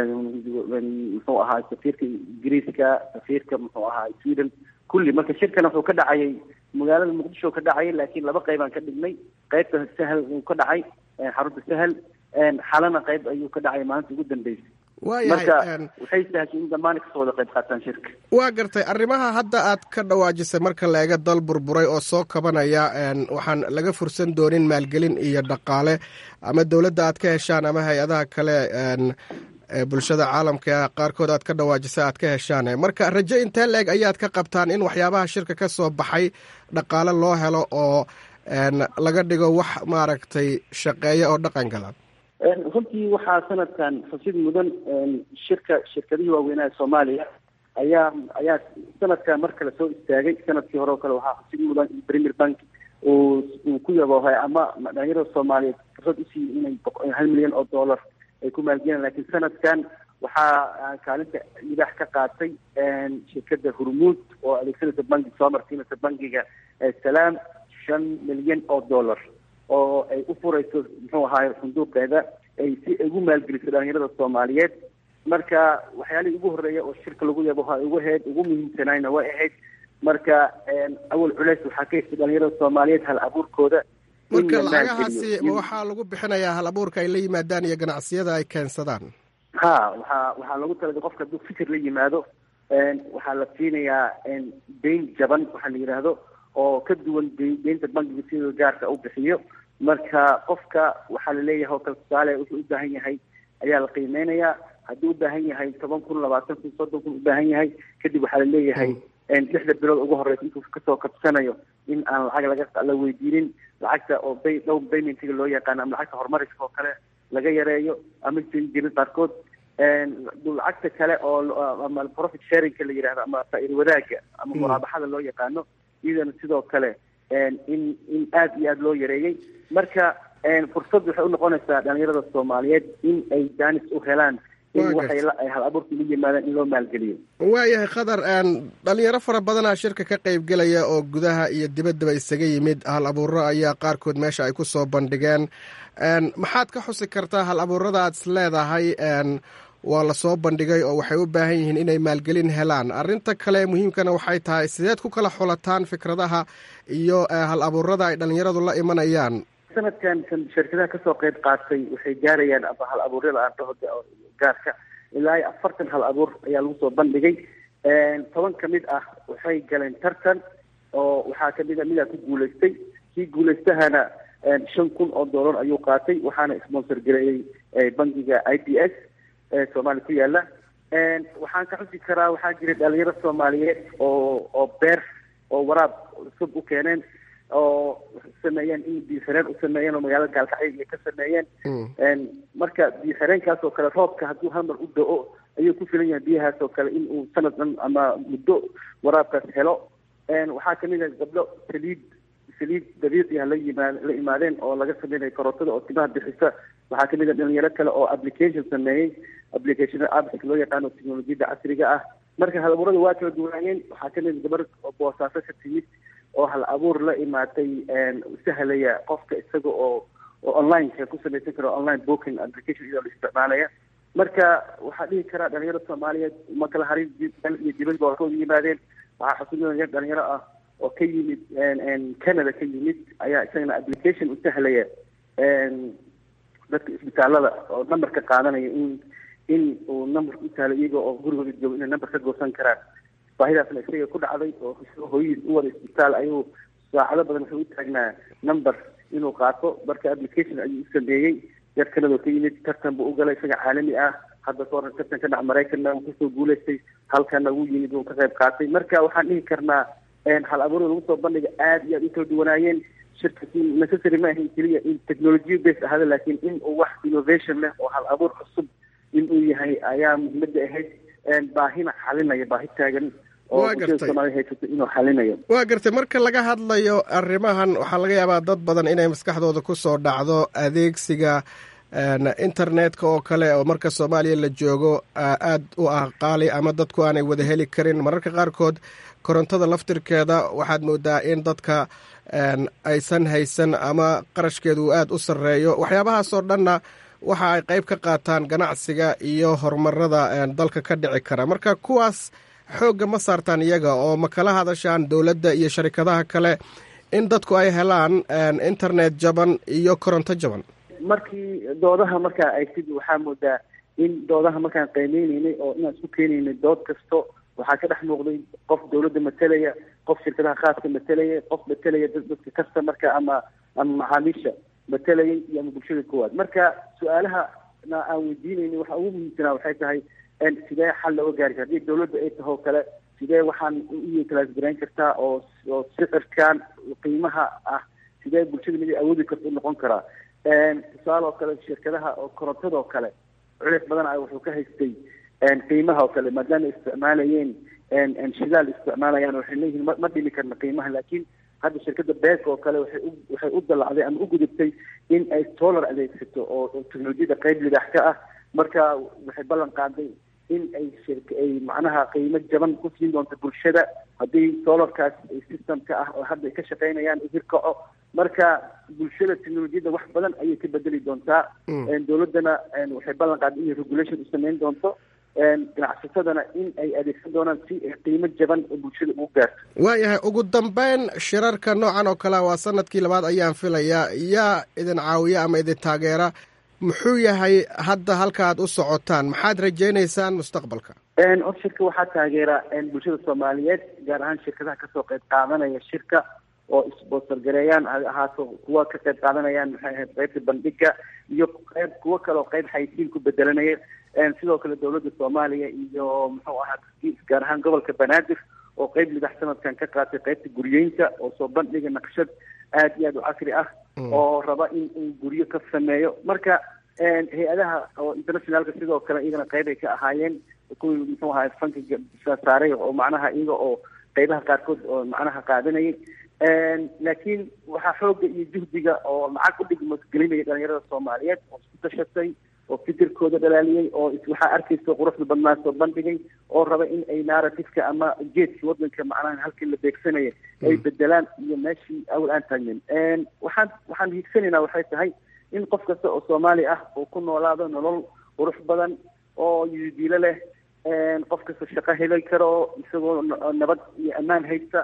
muxuu ahaa safiirka Ingiriiska, safiirka muxuu ahaa Sweden, kulli. marka shirkana wuxuu ka dhacayay magaalada Muqdisho ka dhacay, laakiin laba qaybaan ka dhignay. qaybta sahal uu ka dhacay xarunta sahal, xalana qayb ayuu ka dhacay maalinta ugu dambeysay. marka waxay sahashay in dhammaan kasoo wada qayb qaataan shirka. waa gartay arrimaha hadda aad ka dhawaajisay marka la eega dal burburay oo soo kabanaya, waxaan laga fursan doonin maalgelin iyo dhaqaale ama dowladda aad ka heshaan ama hay-adaha kale bulshada caalamka qaarkood aad ka dhawaajisay aad ka heshaan. marka rajo intee la-eg ayaad ka qabtaan in waxyaabaha shirka ka soo baxay dhaqaale loo helo oo laga dhigo wax maaragtay shaqeeya oo dhaqan gala? runtii waxaa sanadkan xusid mudan shirka shirkadihii waaweynaa Soomaaliya ayaa ayaa sanadkan mar kale soo istaagay. sanadkii hore oo kale waxaa xusid mudan in Premier Bank uu uu ku yaboohay ama dhalinyarada Soomaaliyeed fursad u siiyey inay hal milyan oo dollar ay ku maalgeliyaan, laakiin sanadkan waxaa kaalinta libaax ka qaatay shirkada Hormuud oo adeegsanaysa bangi soo marsiinaysa bangiga Salaam shan milyan oo dollar oo ay u furayso muxuu ahaay sanduuqeeda ay si ugu maalgeliso dhalinyarada Soomaaliyeed. marka waxyaalihii ugu horeeya oo shirka lagu yabo ha ugu ahayd ugu muhiimsanayna way ahayd. marka awal culays waxaa ka heshay dhalinyarada Soomaaliyeed hal abuurkooda. marka lacagahaasi waxaa lagu bixinayaa hal abuurka ay la yimaadaan iyo ganacsiyada ay keensadaan? ha waxaa waxaa lagu talagalay qofka hadduu fikir la yimaado waxaa la siinayaa deyn jaban waxaa la yidhaahdo oo ka duwan deynta bangiga sidoo gaarka u bixiyo. marka qofka waxaa laleeyahay oo kale tusaale wuxuu u baahan yahay ayaa la qiimeynayaa. haddii u baahan yahay toban kun labaatan kun soddon kun u baahan yahay, kadib waxaa laleeyahay lixda bilood ugu horeysa intuu kasoo kabsanayo in aan lacag laga la weydiinin, lacagta oo bay dhow paymentiga loo yaqaano ama lacagta horumariska oo kale laga yareeyo ama siin jirin qaarkood. lacagta kale oo ama profit sharingka la yidhahdo ama faa'iido wadaaga ama muraabaxada loo yaqaano iyadana sidoo kale in in aad iyo aad loo yareeyey. marka fursad waxay u noqonaysaa dhalinyarada Soomaaliyeed in ay jaanis u helaan in waxay ay hal abuurka la yimaadaan in loo maalgeliyo. waayahay Khadar, dhalinyaro fara badanaa shirka ka qayb gelaya oo gudaha iyo dibaddaba isaga yimid. hal abuuro ayaa qaarkood meesha ay ku soo bandhigeen. maxaad ka xusi kartaa hal abuurada aad is leedahay waa la soo bandhigay oo waxay u baahan yihiin inay maalgelin helaan? arrinta kale muhiimkana waxay tahay sideed ku kala xulataan fikradaha iyo hal abuurada ay dhalinyaradu la imanayaan? sanadkan shirkadaha kasoo qayb qaatay waxay gaarayaan ama hal abuuryada aan dhahoda gaarka ilaa afartan hal abuur ayaa lagu soo bandhigay. toban ka mid ah waxay galeen tartan oo waxaa kamid a midaa ku guulaystay. kii guulaystahana shan kun oo dollar ayuu qaatay, waxaana sponsor gareeyey bangiga I B S ee Soomaaliya ku yaala. waxaan ka xusi karaa waxaa jira dhalinyaro Soomaaliyeed oo oo beer oo waraab cusub u keeneen. oo sameeyeen in biyo xireen u sameeyeen oo magaalada gaalkacyo ay ka sameeyeen marka biyo xireenkaas oo kale roobka hadduu hal mar u da-o ayuu ku filan yahay biyahaas oo kale in uu sanad dhan ama muddo waraabkaas helo waxaa kamid ah gabdho saliid saliid dabiici ah la yimaad la imaadeen oo laga sameynayo korontada oo timaha bixisa waxaa kamid ah dhalinyaro kale oo application sameeyey application apps loo yaqaano teknolojiyada casriga ah marka hal abuurada waa kala duwanaayeen waxaa kamid gabar boosaaso ka timid oo hal abuur la imaatay sahlaya qofka isaga oo oo online ku samaysan karo online booking application iyadoo la isticmaalaya marka waxaa dhihi karaa dhalinyaro soomaaliyeed ma kala harin dal iyo dibadba waa ka yimaadeen waxaa xusuusinaya dhalinyaro ah oo ka yimid canada ka yimid ayaa isagana application u sahlaya dadka isbitaalada oo numberka qaadanaya in in uu numberka u sahlo iyaga oo gurigooda joogo inay number ka goosan karaan baahidaasna isaga ku dhacday oo hooyadiis u wada isbitaal ayuu saacado badan wuxuu u taagnaa number inuu qaato marka application ayuu u sameeyey yar kanadoo ka yimid tartan buu u galay isaga caalami ah hadda ka horan tartan ka dhac maraykanna uu kasoo guulaystay halkana wuu yimid uu ka qayb qaatay marka waxaan dhihi karnaa hal abuurada lagu soo bandhiga aada iyo aada u kala duwanaayeen shirkasi necessary ma ahayn keliya in technology based ahada laakiin in uu wax innovation leh oo hal abuur cusub in uu yahay ayaa muhiimada ahayd baahina xalinaya baahi taagan oo Soomaaliya haysato inuu xalinayo waa gartay marka laga hadlayo arrimahan waxaa laga yaabaa dad badan inay maskaxdooda ku soo dhacdo adeegsiga internetka oo kale oo marka Soomaaliya la joogo aad u ah qaali ama dadku aanay wada heli karin mararka qaarkood korontada laftirkeeda waxaad moodaa in dadka aysan haysan ama qarashkeedu uu aad u sarreeyo waxyaabahaasoo dhanna waxa ay qayb ka qaataan ganacsiga iyo horumarada dalka ka dhici kara marka kuwaas xoogga ma saartaan iyaga oo ma kala hadashaan dowladda iyo sharikadaha kale in dadku ay helaan internet jaban iyo koronto jaban markii doodaha markaa ay sid waxaa moodaa in doodaha markaan qiimeyneynay oo inaan isku keenaynay dood kasto waxaa ka dhex muuqday qof dowladda matelaya qof shirkadaha khaaska matelaya qof matelaya dadka customerka ama ama macaamiisha matelayay iyo ama bulshada koowaad marka su-aalaha na aan weydiinaynay waxa ugu muhiimsanaa waxay tahay sidee xal looga gaari kara haddii dawladda ay taho kale sidee waxaan u kalaasgarayn kartaa oo oo sicirkan qiimaha ah sidee bulshada mid awoodi karta u noqon karaa tusaale oo kale shirkadaha oo korontada oo kale culeys badan ay wuxuu ka haystay qiimaha oo kale maadaama isticmaalayeen shidaal isticmaalayaan waxay leeyihiin ma dhimi karna qiimaha laakiin hadda shirkadda beek oo kale waxay u waxay u dalacday ama u gudubtay in ay solar adeegsato oo teknolojiyada qayb lidax ka ah marka waxay ballan qaaday in ay shirka ay macnaha qiimo jaban ku siin doonto bulshada haddii solarkaas systemka ah oo hadda ay ka shaqaynayaan u hirkaco marka bulshada teknolojiyada wax badan ayay ka bedeli doontaa dowladdana waxay ballan qaaday inay regulation u samayn doonto ganacsatadana in ay adeegsan doonaan si qiimo jaban oo bulshada ugu gaarto waayahay ugu dambeyn shirarka noocan oo kale waa sanadkii labaad ayaan filayaa yaa idin caawiya ama idin taageera muxuu yahay hadda halka aad u socotaan maxaad rajaynaysaan mustaqbalka or shirka waxaa taageera bulshada soomaaliyeed gaar ahaan shirkadaha kasoo qayb qaadanaya shirka oo isboosar gareeyaan ha ahaato kuwa ka qayb qaadanayaan maxay ahayd qaybta bandhiga iyo qayb kuwo kale oo qayb xaysiin ku bedelanaya sidoo kale dowladda soomaaliya iyo muxuu ahaa gaar ahaan gobolka banaadir oo qayb lidax sanadkan ka qaatay qaybta guryeynta oo soo bandhiga naqshad aad iyo aad u casri ah oo raba in uu guryo ka sameeyo marka hay-adaha oo internationalka sidoo kale iyagana qayb ay ka ahaayeen kuwii muxuu ahaa fanka saaray oo macnaha iyaga oo qaybaha qaarkood oo macnaha qaadanayay laakiin waxaa xooga iyo juhdiga oo lacag u dhigmo gelinaya dhalinyarada soomaaliyeed oo isku tashatay oo fikirkooda dhalaaliyey oo waxaa arkaysa quruxda badnaa soo bandhigay oo raba in ay narrativeka ama geedkii wadanka macnaha halkii la beegsanaya ay bedelaan iyo meeshii awal aan taagnin waxaan waxaan hiigsanaynaa waxay tahay in qof kasta oo soomaali ah uu ku noolaado nolol qurux badan oo yidiilo leh qof kasta shaqo heli karo isagoo nabad iyo ammaan haysta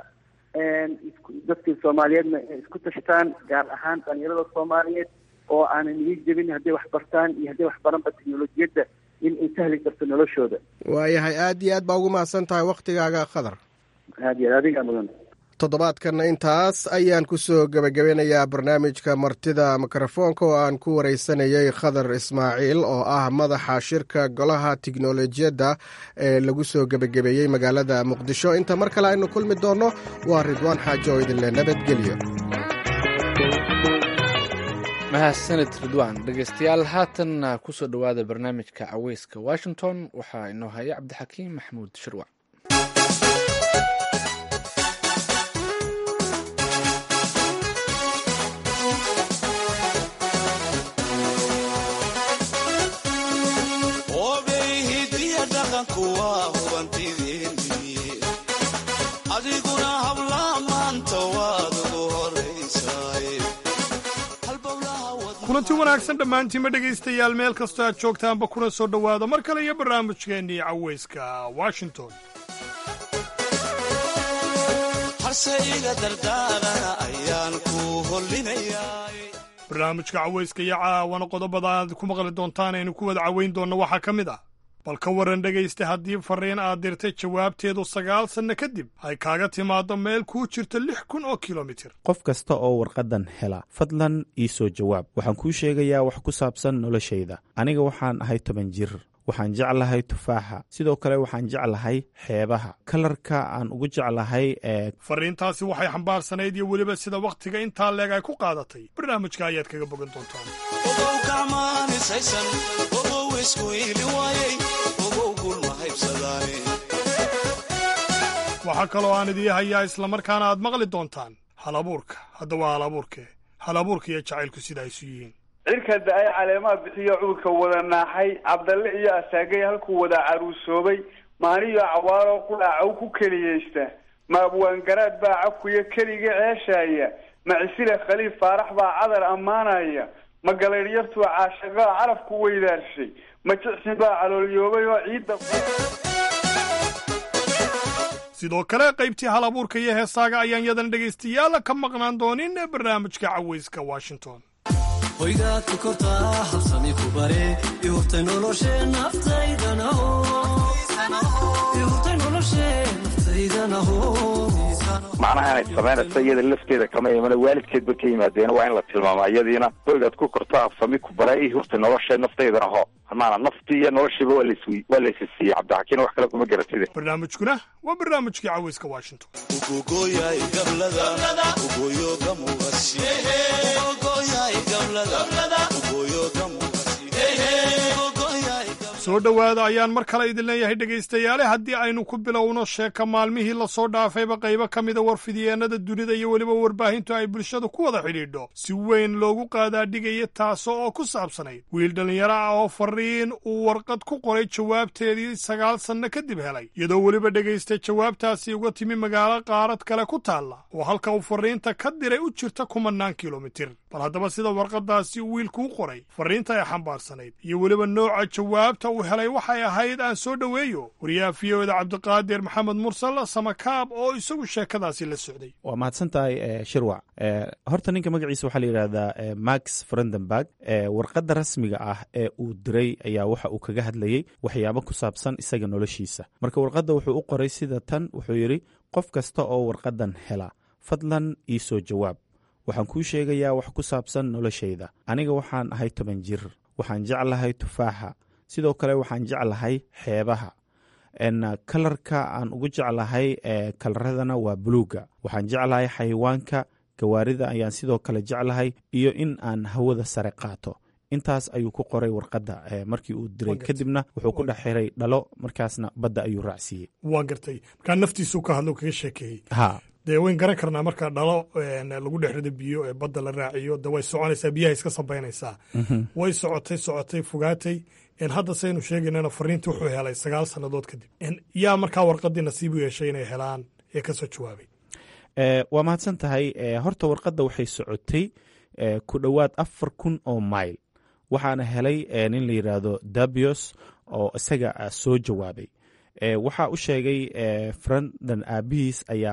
dadkii soomaaliyeedna isku tashtaan gaar ahaan dhalinyarada soomaaliyeed oo aanan ii jebin hadday wax bartaan iyo hadday wax baranba teknolojiyadda in ay sahli karto noloshooda waayahay aad iyo aad baa ugu mahadsan tahay waktigaaga khadar aad iyo aad adigaa mudan toddobaadkanna intaas ayaan ku soo gebagabeynayaa barnaamijka martida mikrofoonka oo aan ku wareysanayay khadar ismaaciil oo ah madaxa shirka golaha tiknolojiyadda ee lagu soo gebagabeeyey magaalada muqdisho. inta mar kale aynu kulmi doonno waa ridwaan xaajo oo idinle nabadgelyo. mahadsanid ridwaan. dhegeystayaal haatan ku soo dhowaada barnaamijka caweyska washington. waxaa inoo haya cabdixakiim maxamuud shirwac. kulanti wanaagsan dhammaantiinma dhegaystayaal meel kastoo aad joogtaanba kuna soo dhowaada mar kale iyo barnaamijkeennii caweyska washington. barnaamijka caweyska iyo caawana qodobada aad ku maqli doontaan aynu ku wada caweyn doonno waxaa ka mid ah bal ka warran dhegaysta haddii farriin aad dirtay jawaabteedu sagaal sanno kadib ay kaaga timaaddo meel kuu jirta lix kun oo kilomitir. qof kasta oo warqaddan hela fadlan ii soo jawaab. waxaan kuu sheegayaa wax ku saabsan noloshayda. aniga waxaan ahay toban jir. waxaan jeclahay tufaaxa. sidoo kale waxaan jeclahay xeebaha. kalarka aan ugu jeclahay ee farriintaasi waxay xambaarsanayd iyo weliba sida wakhtiga intaa leeg ay ku qaadatay barnaamijka ayaad kaga bogan doontaan. waxaa kaloo aan idii hayaa islamarkaana aad maqli doontaan hal abuurka. hadda waa hal abuurke hal abuurka iyo jacaylku sida ay isu yihiin. cirka da-ay caleemaha bixiyo cuurka wada naaxay cabdalle iyo asaagay halkuu wada caruusoobay maaniyo cawaaroo qudhaacow ku keliyeysta ma abwaangaraad baa cabkuyo keliga ceeshaaya ma cisile khaliif faarax baa cadar ammaanaya ma galaydhyartuu caashaqaa carafku weydaarshay ma jicsin baa caloolyoobay oo ciidda. sidoo kale qaybtii hal abuurka iyo heesaaga ayaan yadan dhegaystayaala ka maqnaan doonin ee barnaamijka caweyska washington. hoygaad ku kortaa habsami ku bare i hurtay noloshee naftaydanaho macnaha inay samaynaysa iyada lafteeda kama imana waalidkeedba ka yimaadeen waa in la tilmaamaa iyadiina hoygaad ku kortaa habsami ku bare i hurtay noloshee naftaydanaho maana naftii iyo noloshiiba waa laysi siiyey. cabdixakiin wax kale kuma garatide. barnaamijkuna waa barnaamijkii caweyska washington. soo dhowaada ayaan mar kale idin leeyahay dhegaystayaale. haddii aynu ku bilowno sheeka maalmihii lasoo dhaafayba qaybo ka mida warfidyeenada dunida iyo weliba warbaahintu ay bulshadu ku wada xidhiidho si weyn loogu qaadaadhigaya taasoo oo ku saabsanayd wiil dhallinyaro ah oo farriin uu warqad ku qoray jawaabteedii sagaal sanno kadib helay iyadoo weliba dhegaystay jawaabtaasi uga timi magaalo qaarad kale ku taalla oo halka uu farriinta ka diray u jirta kumanaan kilomitir. bal haddaba sida warqaddaasi uu wiilkuu qoray farriinta ay xambaarsanayd iyo weliba nooca jawaabta uu helay waxay ahayd aan soo dhoweeyo wariyaha v o da cabdiqaadir maxamed mursal samakaab oo isagu sheekadaasi la socday. waa mahadsan tahay shirwac. horta ninka magaciisa waxaa la yidhaahdaa max frendenberg. warqadda rasmiga ah ee uu diray ayaa waxa uu kaga hadlayey waxyaabo ku saabsan isaga noloshiisa. marka warqadda wuxuu u qoray sida tan. wuxuu yidhi qof kasta oo warqaddan hela fadlan ii soo jawaab. waxaan kuu sheegayaa wax ku saabsan noloshayda. aniga waxaan ahay toban jir. waxaan jeclahay tufaaxa. sidoo kale waxaan jeclahay xeebaha. kalarka aan ugu jeclahay kalaradana waa buluuga. waxaan jeclahay xayawaanka. gawaarida ayaan sidoo kale jeclahay iyo in aan hawada sare qaato. intaas ayuu ku qoray warqadda markii uu diray. kadibna wuxuu ku dhex xiray dhalo markaasna badda ayuu raacsiiyey. waa gartay markaa naftiisuu ka hadlo kaga sheekeeyey. ha dee wayn garan karnaa marka dhalo lagu dhex rido biyo ee badda la raaciyo de way soconaysaa biyaha iska sambaynaysaa. way socotay socotay fogaatay hadda saynu sheegaynana fariintii wuxuu helay sagaal sannadood kadib. yaa markaa warqaddii nasiib u yeeshay inay helaan ee ka soo jawaabay. waa mahadsan tahay. horta warqadda waxay socotay ku dhowaad afar kun oo mayl. waxaana helay nin la yidhaahdo dabios oo isaga soo jawaabay. waxaa u sheegay frenden aabihiis ayaa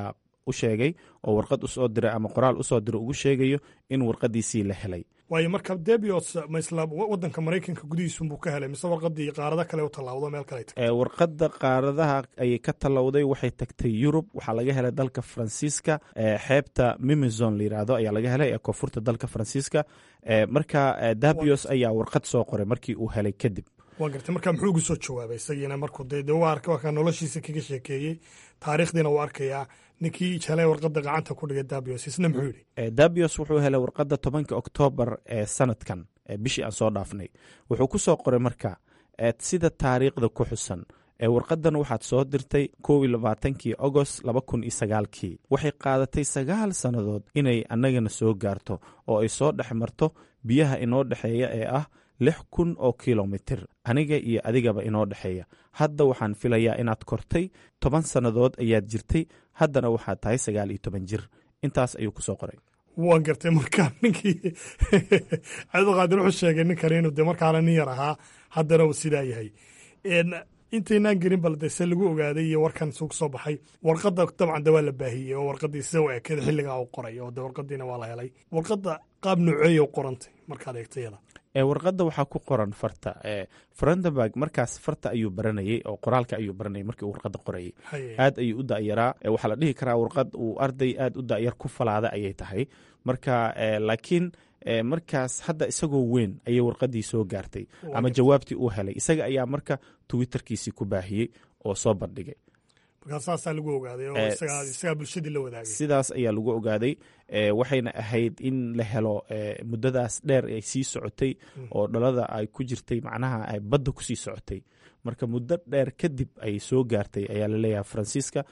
u sheegay oo warqad usoo diray ama qoraal usoo diray ugu sheegayo in warqadiisii la helay. waayo marka Dabios ma isla wadanka Mareykanka gudihiisunbuu ka helay mise warqadii qaarada kale u tallaawdo meel kale tagtay? warqada qaaradaha ayay ka tallawday waxay tagtay Yurub. waxaa laga helay dalka Faransiiska, xeebta Mimizon la yiraahdo ayaa laga helay ee koonfurta dalka Faransiiska. marka Dabios ayaa warqad soo qoray markii uu helay kadib. waa gartay marka muxuu ugu soo jawaabay isagiina markuu dee dee waa arka waa noloshiisa kaga sheekeeyey taariikhdiina uu arkayaa ninkii helay warqadda gacanta ku dhigay Dabios isna muxuu yidhi? Dabios wuxuu helay warqadda tobanka Oktoobar ee sanadkan bishii aan soo dhaafnay. wuxuu ku soo qoray marka sida taariikhda ku xusan warqadan waxaad soo dirtay kow iyo labaatankii Agost laba kun iyo sagaalkii. waxay qaadatay sagaal sannadood inay annagana soo gaarto oo ay soo dhex marto biyaha inoo dhexeeya ee ah lix kun oo kilomitir aniga iyo adigaba inoo dhexeeya. hadda waxaan filayaa inaad kortay toban sannadood ayaad jirtay, haddana waxaad tahay sagaal iyo toban jir. intaas ayuu ku soo qoray. waan gartay markaa ninkii cabdiqaadir wuxuu sheegay ninkan inuu de markaana nin yar ahaa haddana uu sidaa yahay. intaynaan gelin bal dese lagu ogaaday iyo warkan suu soo baxay warqadda dabcan de waa la baahiyey oo warqaddii sida u ekeeda xilligaa uu qoray oo de warqaddiina waa la helay. warqadda qaab nooceeya u qorantay markaad eegtay iyada? warqadda waxaa ku qoran farta. Vandenberg markaas farta ayuu baranayey oo qoraalka ayuu baranayay markii uu warqadda qorayay. aad ayuu u da'yaraa. waxaa la dhihi karaa warqad uu arday aad u da'yar ku falaada ayay tahay. marka laakiin markaas hadda isagoo weyn ayay warqaddii soo gaartay ama jawaabtii uu helay. isaga ayaa marka twitterkiisii ku baahiyey oo soo bandhigay. markaa saasaa lagu ogaaday oo isagaa bulshadii la wadaagay. sidaas ayaa lagu ogaaday. waxayna ahayd in la helo muddadaas dheer ay sii socotay oo dhalada ay ku jirtay macnaha ay badda kusii socotay. marka muddo dheer kadib ay soo gaartay ayaa laleeyahay Faransiiska.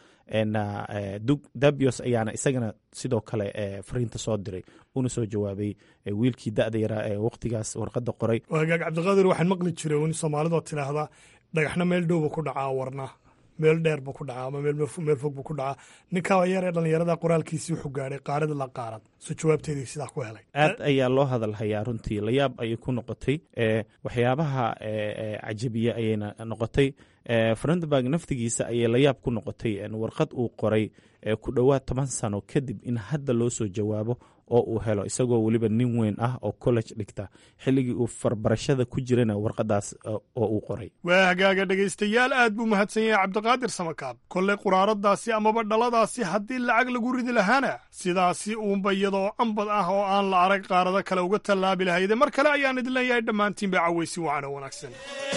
Dabios ayaana isagana sidoo kale fariinta soo diray una soo jawaabay wiilkii da'da yaraa ee waqtigaas warqadda qoray. hagaag cabdiqaadir waxaan maqli jiray in Soomaalidu tilaahda dhagaxna meel dhow ku dhacaa warna meel dheer buu ku dhacaa ama meel meel fog buu ku dhacaa. ninkaa yar ee dhalinyarada qoraalkiisii wuxuu gaadhay qaarada la qaarad soo jawaabteedii sidaa ku helay. aad ayaa loo hadal hayaa runtii layaab ayay ku noqotay. waxyaabaha cajabiya ayayna noqotay. Vandenberg naftigiisa ayay layaab ku noqotay warqad uu qoray ku dhowaad toban sano kadib in hadda loo soo jawaabo oo uu helo isagoo weliba nin weyn ah oo college dhigta xilligii uu farbarashada ku jirana warqadaas oo uu qoray. waa hagaaga dhegaystayaal aad buu mahadsan yahay cabdiqaadir samakaab. kolley quraaradaasi amaba dhaladaasi haddii lacag lagu ridi lahaana sidaasi uunba iyadoo ambad ah oo aan la arag qaarado kale uga tallaabi lahayde. mar kale ayaan idin leeyahay dhammaantiinba cawaysi wacan oo wanaagsan.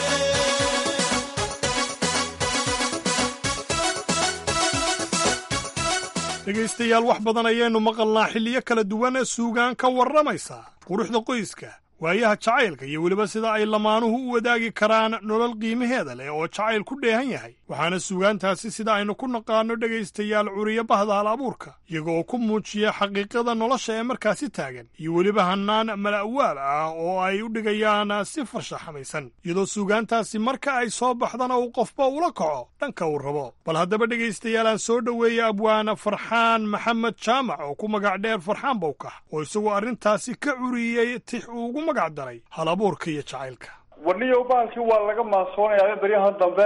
dhegaystayaal wax badan ayaynu maqalnaa xilliyo kala duwan ee suugaan ka warramaysa quruxda qoyska, waayaha jacaylka iyo weliba sida ay lamaanuhu u wadaagi karaan nolol qiimaheeda leh oo jacayl ku dheehan yahay. waxaana suugaantaasi sida aynu ku naqaanno dhegaystayaal curiyo bahda hal abuurka iyaga oo ku muujiya xaqiiqada nolosha ee markaasi taagan iyo weliba hannaan mala'waal ah oo ay u dhigayaan si farshaxamaysan iyadoo suugaantaasi marka ay soo baxdana uu qofba ula kaco dhanka uu rabo. bal haddaba dhegaystayaal aan soo dhoweeya abwaana Farxaan Maxamed Jaamac oo ku magac dheer Farxaan Bowkax oo isagoo arrintaasi ka curiyey tix ugu magac daray hal abuurka iyo jacaylka. warniyow baalkii waa laga maasoonayaa baryahan dambe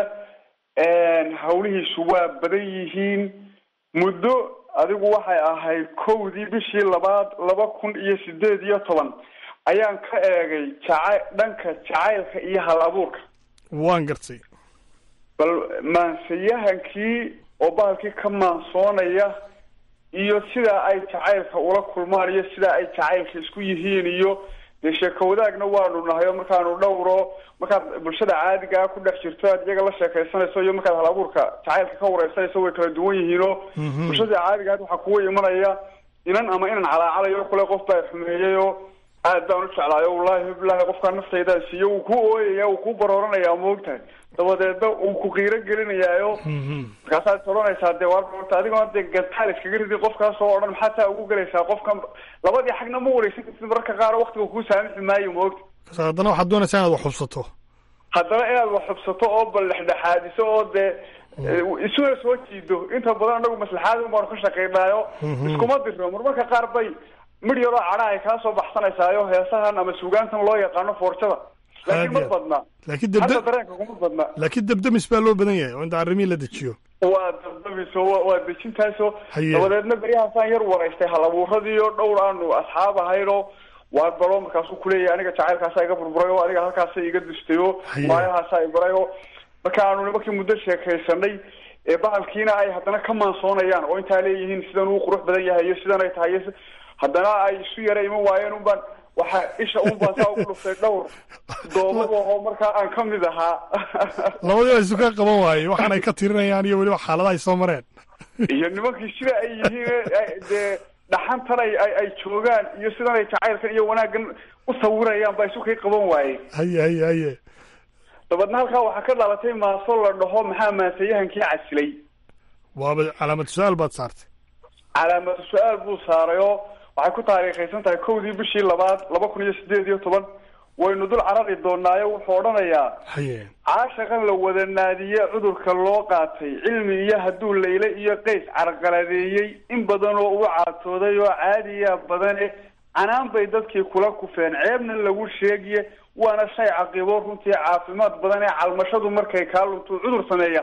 hawlihiisu waa badan yihiin. muddo adigu waxay ahayd kowdii bishii labaad laba kun iyo sideed iyo toban ayaan ka eegay jacay dhanka jacaylka iyo hal abuurka. waan gartay. bal maansayahankii oo baalkii ka maansoonaya iyo sida ay jacaylka ula kulmaan iyo sida ay jacaylka isku yihiin iyo dee sheeko wadaagna waanu nahay oo markaanu dhowro markaad bulshada caadigaa ku dhex jirto aad iyaga la sheekaysanayso iyo markaad hal abuurka jacaylka ka wareysanayso way kala duwan yihiinoo bulshada caadigaad waxaa kuwa imanaya inan ama inan calaacalayo kule qof baa xumeeyey oo aad baan u jeclaayo wallaahi bilaahi qofkaa naftaydaa siiyo wuu ku ooyaya wuu ku barooranaya moogtahay dabadeedna uu ku qiiro gelinayaayo markaasaad soranaysaa dee waa horta adigoo dee gantaal iskaga ridi qofkaas oo dhan maxaa taa ugu gelaysaa qofkan labadii xagna ma wareysan kartid mararka qaar waqtiga kuu saamixi maayo moogta haddana waxaad doonaysaa inaad wax xubsato haddana inaad wax xubsato oo bal dhexdhexaadiso oo dee isuna soo jiido inta badan anagu maslaxaad baanu ka shaqaynaayo iskuma diro marmarka qaar bay midh yaroo cadha ay kaa soo baxsanaysaayo heesahan ama suugaantan loo yaqaano foorjada laakiin ma badna laakiin dabda dareenka kuma badna laakiin dabdamis baa loo badan yahay oo inta arrimihii la dejiyo waa dardabiso waa dejintaasoo dabadeedna beryahaasaan yar waraystay halabuuradii oo dhowr aanu asxaab ahaynoo waa balo markaasuu kuleeyahay aniga jacaylkaasa iga burburay oo adiga halkaasa iga dustay oo maayahaasa ibaray oo marka aanu nimankii muddo sheekaysanay ee bahalkiina ay haddana ka maansoonayaan oo intaa leeyihiin sidan uu qurux badan yahay iyo sidan ay tahay haddana ay isu yara iman waayeen unbaan waxa isha unbaan saa ugu dhuftay dhowr doobaba oo markaa aan ka mid ahaa labadii isu ka qaban waaye waxaan ay ka tirinayaan iyo weliba xaaladaha ay soo mareen iyo nimankii sida ay yihiin dee dhaxantan ay ay joogaan iyo sidan ay jacaylkan iyo wanaaggan u sawirayaan baa isu kay qaban waaye haye haye haye dabadna halkaa waxaa ka dhalatay maaso la dhaho maxaa maansayahankii casilay waaba calaamad su-aal baad saartay calaamad su-aal buu saaray oo waxay ku taariikhaysan tahay kowdii bishii labaad laba kun iyo sideed iyo toban waynu dul carari doonaayo wuxuu odhanayaa haye caashaqan la wada naadiye cudurka loo qaatay cilmi iyo hadduu layle iyo qays carqaladeeyey in badan oo u caatooday oo caadiya badane canaan bay dadkii kula kufeen ceebna lagu sheegiye waana shay caqibo runtii caafimaad badan ee calmashadu markay kaa luntuu cudur sameeya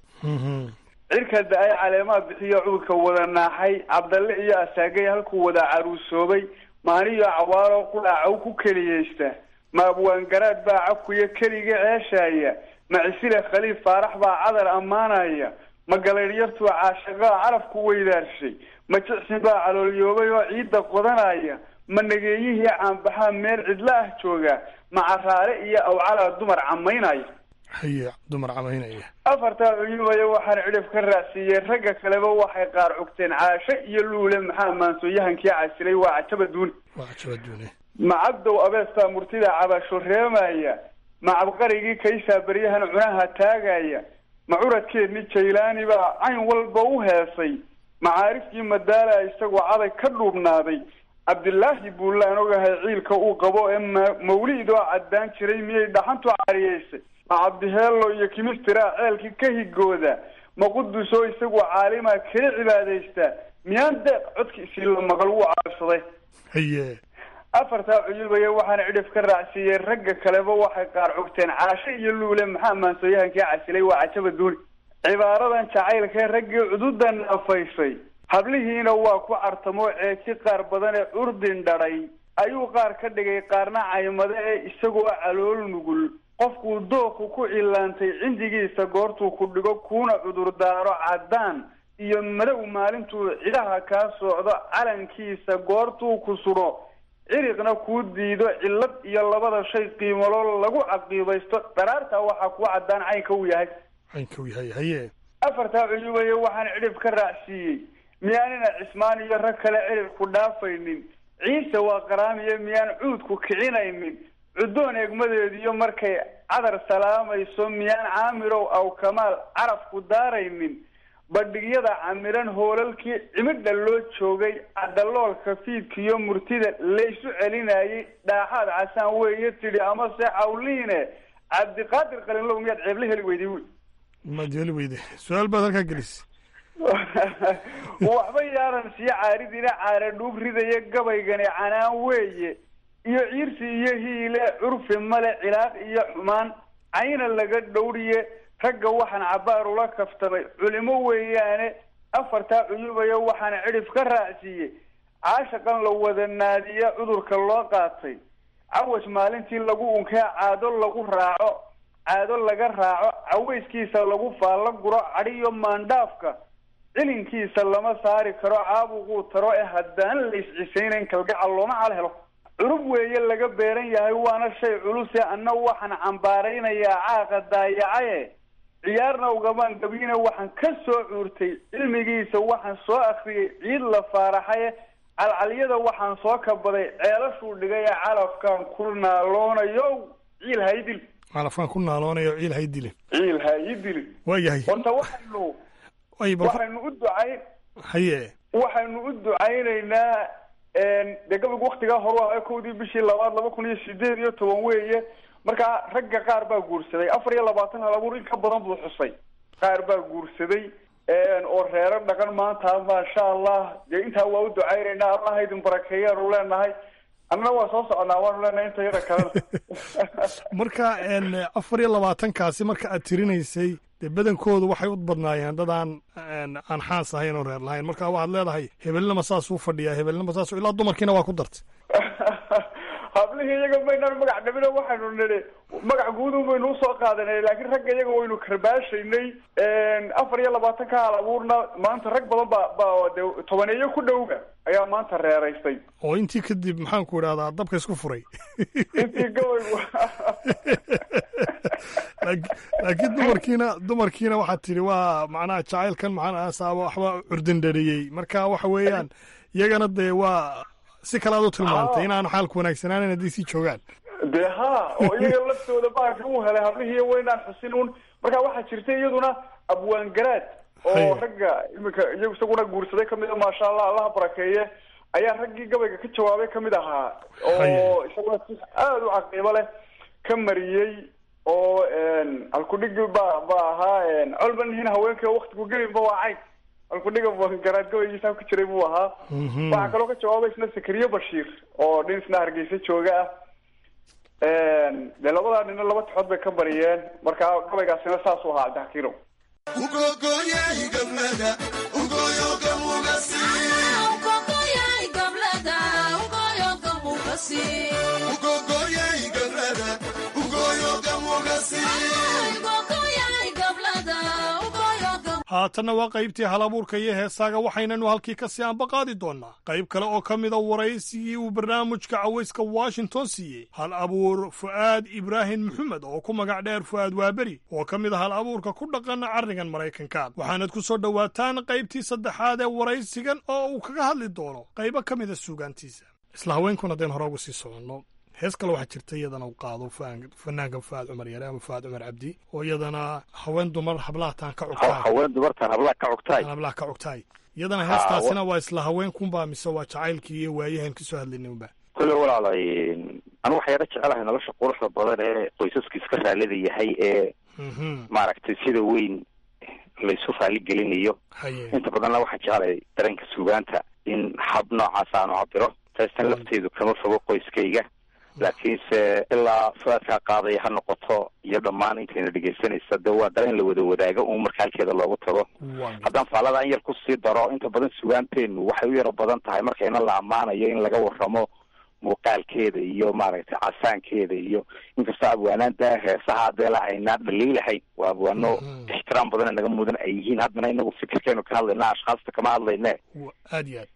cirka da-ay caleemaha bixiyo cudurka wada naaxay cabdalle iyo asaagay halkuu wada caruusoobay maaniyo cawaalo qudhaacow ku keliyeysta ma abwaangaraad baa cakuya keliga ceeshaaya ma cisile khaliif faarax baa cadar ammaanaya ma galaydhyartuu caashaqaa carafku weydaarshay ma jicsin baa caloolyoobay oo ciidda qodanaya ma nageeyihii caanbaxaa meel cidla ah jooga ma caraare iyo awcalaa dumar camaynaya haye dumar camaynaya afartaa cuyubaya waxaan cidhif ka raacsiiyey ragga kaleba waxay qaar cugteen caasho iyo luule maxaa maansooyahankii casilay waa cajaba duuni waa cajaba duuni ma cabdow abeestaa murtida cabasho reemaya ma cabqarigii kaysaa beryahan cunaha taagaya ma curadkeedni jaylaani baa cayn walba u heesay macaarifkii madaala isagoo caday ka dhuubnaaday cabdilaahi buulaan ogahay ciilka uu qabo ee mawliid oo caddaan jiray miyay dhaxantu cariyeysay ma cabdiheello iyo kimistira ceelkii ka higooda ma qudusoo isagu caalimaa kala cibaadaysta miyaan deeq codkiisii la maqal wuu caabsaday haye afartaa cuyubaya waxaan cidhif ka raacsiiyey ragga kaleba waxay qaar cogteen caasho iyo luule maxaa maansooyahankii casilay waa cajaba duuni cibaaradan jacaylkee raggii cududan afaysay hablihiina waa ku cartamo ceeji qaar badan ee urdin dhadhay ayuu qaar ka dhigay qaarna caymade ee isagoo calool nugul qofkuu dooku ku cilaantay cindigiisa goortuu ku dhigo kuuna cudurdaaro caddaan iyo madow maalintuu cidaha kaa socdo calankiisa goortuu ku sudho ciriqna kuu diido cillad iyo labada shay qiimalo lagu caqiibaysto dharaartaa waxaa kuu caddaan caynka uu yahay caynka uu yahay haye afartaa cuyubaya waxaan cidhif ka raacsiiyey miyaanina cismaan iyo rag kale cirib ku dhaafaynin ciise waa qaraamiye miyaan cuudku kicinaynin cuddoon eegmadeediyo markay cadar salaamayso miyaan caamirow aw kamaal carafku daaraynin badhigyada camiran hoolalkii cimidha loo joogay cadaloolka fiidkiiyo murtida laysu celinayay dhaaxaad casaan weeye tidhi amase cawliine cabdiqaadir qalinlow miyaad ceebla heli weyday wy maad heli weyday su-aal baad halkaa gelisay waxba yaaran sii caaridina caara dhuub ridaya gabaygani canaan weeye iyo ciirsi iyo hiile curfi male cilaaq iyo xumaan cayna laga dhowriye ragga waxaan cabaar ula kaftamay culimo weeyaane afartaa cuyubaya waxaan cidhif ka raacsiiyey caashaqan la wada naadiye cudurka loo qaatay cawash maalintii lagu unkee caado lagu raaco caado laga raaco cawayskiisa lagu faalla guro cadhiyo maandhaafka cilinkiisa lama saari karo caabuquu taro ee haddaan la iscisaynayn kalgacal looma cal helo curub weeye laga beeran yahay waana shay culuse anna waxaan cambaaraynayaa caaqa daayacaye ciyaarna ugamaan gabiina waxaan ka soo cuurtay cilmigiisa waxaan soo akriyey ciid la faaraxaye calcalyada waxaan soo kabaday ceelashuu dhigay ee calafkaan ku naaloonayo ciil haydil calafkaan ku naaloonayo ciil haydilin ciil haydilin waayahay horta waxaynu waxaynu u ducayn haye waxaynu u ducaynaynaa dee gabaygu waktigaa hore waa kowdii bishii labaad laba kun iyo sideed iyo toban weeye markaa ragga qaar baa guursaday afar iyo labaatan halabuur in ka badan buu xusay qaar baa guursaday oo reero dhaqan maanta maasha allah dee intaa waa u ducaynaynaa allah idin barakeeyaanu leenahay annana waa soo soconaa waanu leenahay inta yada kalena marka afar iyo labaatankaasi marka aad tirinaysay dee badankoodu waxay u badnaayeen dad aan aan xaas ahayn oo reer lahayn marka waxaad leedahay hebelnama saasuu fadhiyaa hebelnama saasuu ilaa dumarkiina waa ku dartay hablihii iyaga maynaan magac dhabino waxaynu nidhi magac guudun baynu usoo qaadanay laakiin ragga iyaga waynu karbaashaynay afar iyo labaatanka hal abuurna maanta rag badan ba ba de tobaneeyo ku dhowga ayaa maanta reeraystay oo intii kadib maxaan ku idhahdaa dabka isku furay intii gabaygu laakiin dumarkiina dumarkiina waxaad tidhi waa macnaha jacaylkan maxaan asaaba waxba curdindhariyey marka waxa weeyaan iyagana dee waa si kale aad u tilmaantay inaanu xaalku wanaagsanaanan hadday sii joogaan dee ha oo iyaga laftooda baanka u helay hablihii waynaan xusin un marka waxaa jirtay iyaduna abwaangaraad oo ragga iminka iyagu isaguna guursaday kamid a maasha allah allaha barakeeye ayaa raggii gabayga ka jawaabay kamid ahaa oo isaguna si aada u caqiibo leh ka mariyey oo halkudhigi ba ba ahaa colban hin haweenka waktigu gelinba waa cayn halkudhiga abwaangaraad gabaygiisa ku jiray buu ahaa waxaa kaloo ka jawaabay isna sakariye bashiir oo nin isna hargeysa jooga ah dee labadaa nina laba taxood bay ka bariyeen marka gabaygaasina saasuu ahaa cabdixakiinow haatanna waa qaybtii hal abuurka iyo heesaaga waxaynanu halkii ka sii aanbaqaadi doonnaa qayb kale oo ka mida waraysigii uu barnaamijka cawayska washington siiyey hal abuur fu'aad ibraahim maxamed oo ku magac dheer fu'aad waaberi oo ka mid a hal abuurka ku dhaqan carrigan maraykanka waxaanad ku soo dhowaataan qaybtii saddexaad ee waraysigan oo uu kaga hadli doono qaybo ka mida suugaantiisa isla haweenkun haddeen hore uga sii soconno hees kale waxaa jirta iyadana u qaado fanaanka fuaad cumar yare ama fuaad cumar cabdi oo iyadana haween dumar hablahataan ka cugtaay haween dumartaan hablaha ka cugtaay hablaha ka cugtaay iyadana heestaasina waa isla haweenkunba mise waa jacaylkii iyo waayahan kasoo hadlayninba kule walaalay anu waxaa yaro jecelahay nolosha quruxda badan ee qoysaska iska raallida yahay ee maaragtay sida weyn laysu raali gelinayo inta badanna waxaa jecelahay dareenka suugaanta in hab noocaas aanu cabiro heestan lafteedu kama fogo qoyskayga laakiinse ilaa fuaadkaa qaadaya ha noqoto iyo dhammaan intayna dhegaysanaysa de waa dareen la wada wadaago un marka halkeeda loogu tago haddaan faallada an yar kusii daro inta badan sugaanteenu waxay u yaro badan tahay markayna la ammaanayo in laga warramo muuqaalkeeda iyo maaragtay casaankeeda iyo inkastoo abwaanaanta heesaha adeela aynaan dhaliilahayn waa abwaano ixtiraam badan naga mudan ay yihiin haddana inagu fikirkeenu ka hadlayna ashkaasta kama hadlayne aad iyo aad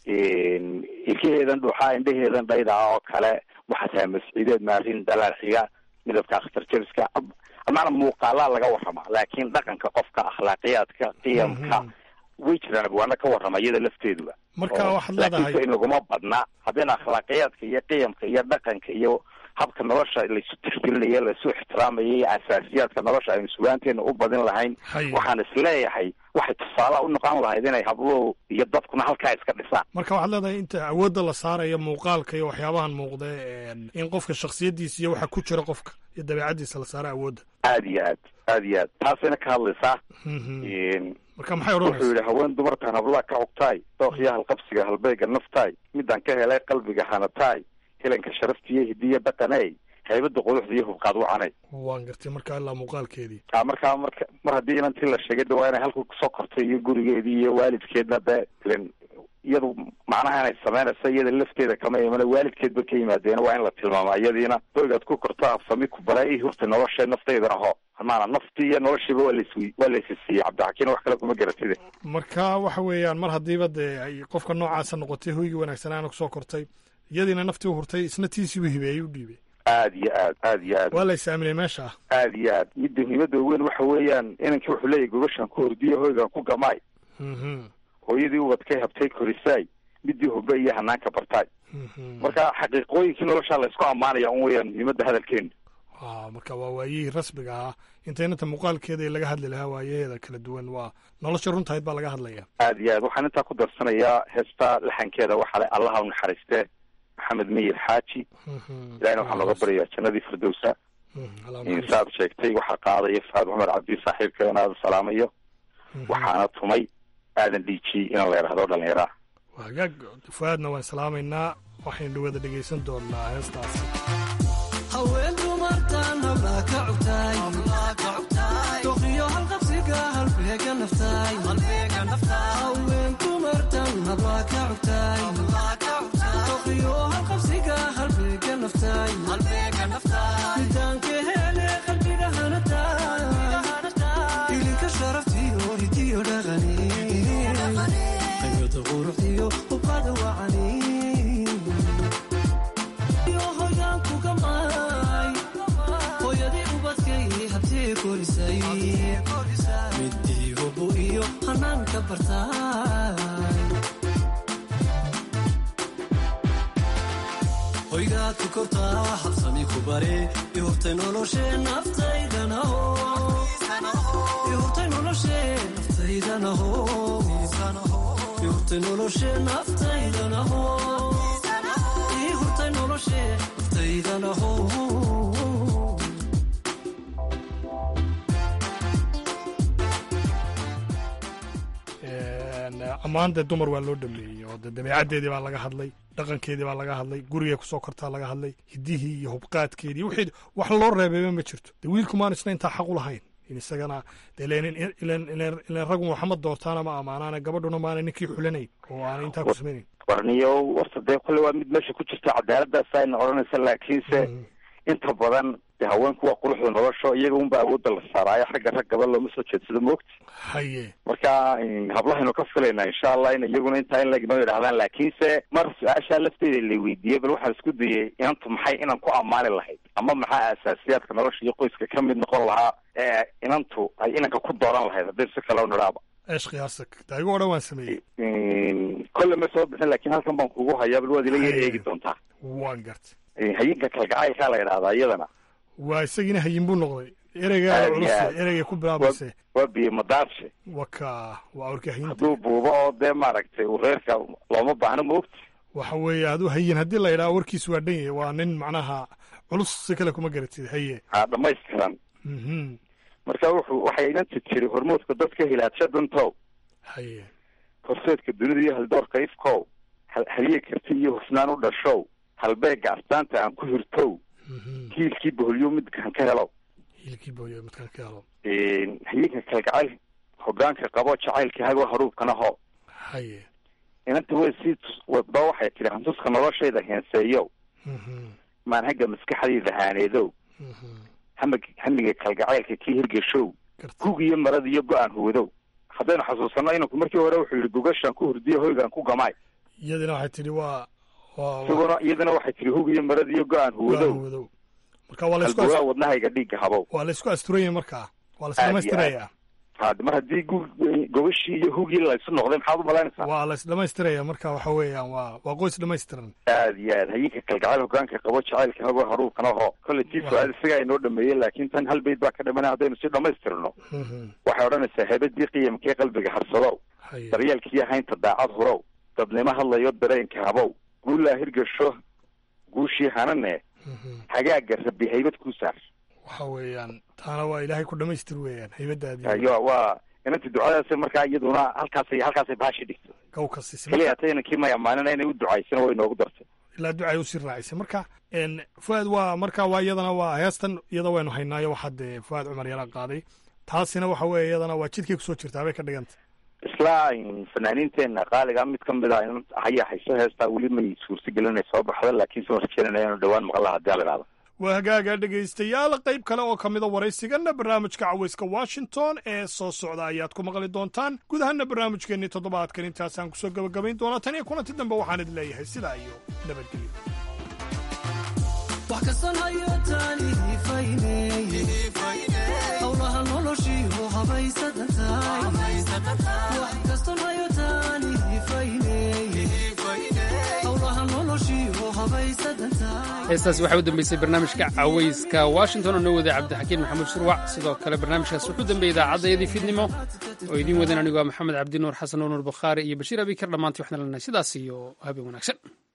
ilkaheedan dhuuxaa indhaheedan dhaydaa oo kale waxaa tahay masciideed maarin dalaal xiga midabka akhtar jeriska amaana muuqaalaa laga warrama laakiin dhaqanka qofka akhlaaqiyaadka qiyamka way jiraan abwaano ka warrama iyada lafteeduba marka waxaad leedahay inaguma badna haddayna akhlaaqiyaadka iyo qiyamka iyo dhaqanka iyo habka nolosha laysu tixgelinayo laysu ixtiraamayo iyo asaasiyaadka nolosha aynu sugaanteena u badin lahayn waxaan isleeyahay waxay tusaalaha u noqon lahayd inay habluhu iyo dadkuna halkaa iska dhisaan marka waxaad leedahay inta awoodda la saarayo muuqaalka iyo waxyaabahan muuqda in qofka shaksiyadiisa iyo waxa ku jira qofka iyo dabeecadiisa la saaro awoodda aad iyo aad aad iyo aad taasayna ka hadlaysaa marka maxay odhanaysa wuxuu yidhi haween dumartaan hablaha ka cugtaay dookhiya halqabsiga halbeega naftaay midaan ka helay qalbiga hanataay helanka sharaftiiyo hidiya dhaqaney haybada quduxda iyo hubqaad wacanay waan gartay marka ilaa muuqaalkeedii a markaa marka mar haddii inantii la sheegay de waa inay halku kusoo kortay iyo gurigeedii iyo waalidkeedna de ilen iyadu macnaha inay samaynaysa iyada lafteeda kama imana waalidkeedba ka yimaadeena waa in la tilmaamaa iyadiina doygaad ku korto afsami ku bara i hurta nolosha naftaydana ho maana naftii iyo noloshiiba waa las waa laysisiiyey cabdixakiin wax kale kuma garatide marka waxa weeyaan mar haddiiba dee ay qofka noocaasa noqotay hoygii wanaagsanaana kusoo kortay iyadiina naftii u hurtay isna tiisiibu hibeeyey u dhiibay aad iyo aad aad iyo aad waa la isaaminay meesha ah aad iyo aad midda muhiimada weyn waxa weeyaan inankii wuxuu leeyahy gobashaan ku hordiya hoygaan ku gamaay hooyadii ubadkay habtay korisaay midii hube iyo hanaanka bartaay marka xaqiiqooyinkii noloshaa laysku ammaanaya un weyaan muhiimada hadalkeena a marka waa waayihii rasmiga ahaa intaynanta muuqaalkeeda ee laga hadli lahaa waayaheeda kala duwan waa nolosha runtahayd baa laga hadlaya aad iyo aad waxaan intaa ku darsanayaa heesta laxankeeda waxaa le allaha u naxariistee maxamed meyir xaaji ilahina waxaa looga baryayaa jannadii firdowsa insaad sheegtay waxaa qaadaya fuaad cumar cabdi saaxiibkeedana aada salaamayo waxaana tumay aadan dhiijiyey inaan la yidhahdo dhalinyaraa hagaag fuaadna waan salaamaynaa waxaynu dhawada dhegaysan doonaa heestaasi. haween dumartan hablaha ka cugtaay doqiyo halqabsiga halbeega naftaay haween dumartan hablaha ka cugtaay doqiyo halqabsiga halbeega naftaay midaanka hele qalbiga hanataay ilinka sharaftiyo hidiyo dhaqani qaybada quruxdiyo hubqada wacani midii hubu iyo hanaanka bartaay hoygaad ku kortaa habsami ku bare i hurtay noloshee naftaydanaho i hurtay noloshee naftaydanaho i hurtay noloshee naftaydanaho i hurtay noloshee naftaydanaho ammaan dee dumar waa loo dhameeyey oo de dabeecaddeedii baa laga hadlay, dhaqankeedii baa laga hadlay, gurigay kusoo kortaa laga hadlay, hiddihii iyo hubqaadkeedii wixii wax loo reebayba ma jirto. de wiilku maan isna intaa xaq u lahayn in isagana de ilen ragu waxama doortaana ma amaanaana gabadhuna maana ninkii xulanayn oo aanay intaa ku samaynayn. warniyo warta dee kolle waa mid meesha ku jirta cadaaladdaas ayna odhanaysa, laakiinse inta badan de haweenku waa quruxda nolosho, iyaga unba awoodda la saaraayo xagga rag gabal looma soo jeedsado moogta. haye marka hablahaynu ka filaynaa insha allah in iyaguna intaa in lagnoo yidhahdaan, laakiinse mar su-aashaa lafteeda la weydiiyey bal waxaan isku dayay inantu maxay inan ku ammaani lahayd ama maxaa asaasiyaadka nolosha iyo qoyska ka mid noqon lahaa ee inantu ay inanka ku dooran lahayd haddii si kale nidhaaba. eesh khiyaasak daigo o dhan waan sameeyey kolle ma soo bixin laakiin halkan baan kugu hayaa bal waad ila yar eegi doontaa. waan garta hayinka kalgacaylkaa la idhahdaa iyadana waa isagiina hayin buu noqday ereygaa culus ereyga ku bilaabayse waa biyo madaarshe waka waa awrka hayinta hadduu buubo oo dee maaragtay uu reerka looma baahno moogta. waxa weeye hadduu hayin haddii la yidhaha warkiisu waa dhan yahay waa nin macnaha culus si kale kuma garatid haye ha dhamaystiran. marka wuxuu waxay inanta jiri hormoodka dadka hilaadsha dantow haye horseedka dunida iyo haldoorka ifkow halye karti iyo hufnaan u dhashow halbeega astaanta aan ku hirtow hiilkii boholyo midkaan ka helo hiilkii boholyo midkaan ka helo hayinka kalgacayl hogaanka qabo jacaylka hago haruubkana ho haye inanta way sii wadba waxay tiri hantuska noloshayda heenseeyow maanhaga maskaxdayda haaneedow hamag hamiga kalgacaylka kii hirgashow hug iyo marad iyo go-aan huwadow. haddaynu xasuusano inanku markii hore wuxuu yidhi gogashaan ku hurdiyo hoygaan ku gamaay, iyadina waxay tihi waa isaguna iyadana waxay tihi hug iyo marad iyo go-aan huwadow. marka waa laisku halbugaa wadnahayga dhiigga habow. waa la isku asturanya markaa waa la isdhamaystiraya. had mar haddii gogashii iyo hugii la isu noqday maxaad u malaynaysaa? waa la isdhamaystiraya marka waxa weeyaan waa waa qoys dhamaystiran. aad iyo aad hayinka kalgacayl hogaanka qabo jacaylka hago haruubkana ho kolley tii su-aal isagaa inoo dhameeyey, laakiin tan hal bayd baa ka dhamanay haddaynu si dhamaystirno waxay odhanaysaa hebadii qiyamkii qalbiga harsadow daryeelkiiyo haynta daacad hurow dadnimo hadlayo dareenka habow guullaa hirgasho guushii hanane hagaaga rabi haybad ku saar. waxa weeyaan taana waa ilaahay ku dhamaystir weeyaan haybadaadii. ayo waa inanti ducadaas markaa iyaduna halkaasay halkaasay baashi dhigtay gaw kasi kaliya hata inankii may ammaanina inay u ducaysana way noogu dartay ilaa ducay usii raacisay. marka fuaad waa marka waa iyadana waa heestan iyada waynu haynaayo waxaa dee fuaad cumar yala qaaday, taasina waxa weeye iyadana waa jidkay kusoo jirtaa bay ka dhiganta. isla fanaaniinteena qaaliga mid ka mid a haya hayso heestaa weli may suurtagelinay soo baxda, laakiin soo rajeynaya inu dhawaan maqla haddii ala idhahdo. waa hagaaga dhegaystayaal qayb kale oo ka mida waraysigana barnaamijka cawayska washington ee soo socda ayaad ku maqli doontaan. guud ahaana barnaamijkeennii toddobaadkan intaasaan kusoo gabagabayn doonaa. tan iyo kulanti dambe waxaan idin leeyahay sidaa iyo nabadgelyo. wax kastan hayotaani hawlaha noloshiiho habaysadantahay wax kastan hayotaani hawlaha noloshiiho habaysadantahay. heestaasi waxaa u dambeysay barnaamijka cawayska washington oo noo waday cabdixakiin maxamuud shurwac. sidoo kale barnaamijkaas wuxuu dambeeyey idaacaddaydii fiidnimo oo idiin wadan anigoo maxamed cabdi nuur xasan oo nuur bukhaari iyo bashiir abikar dhammaantii waxna lanahay sidaas iyo habeen wanaagsan.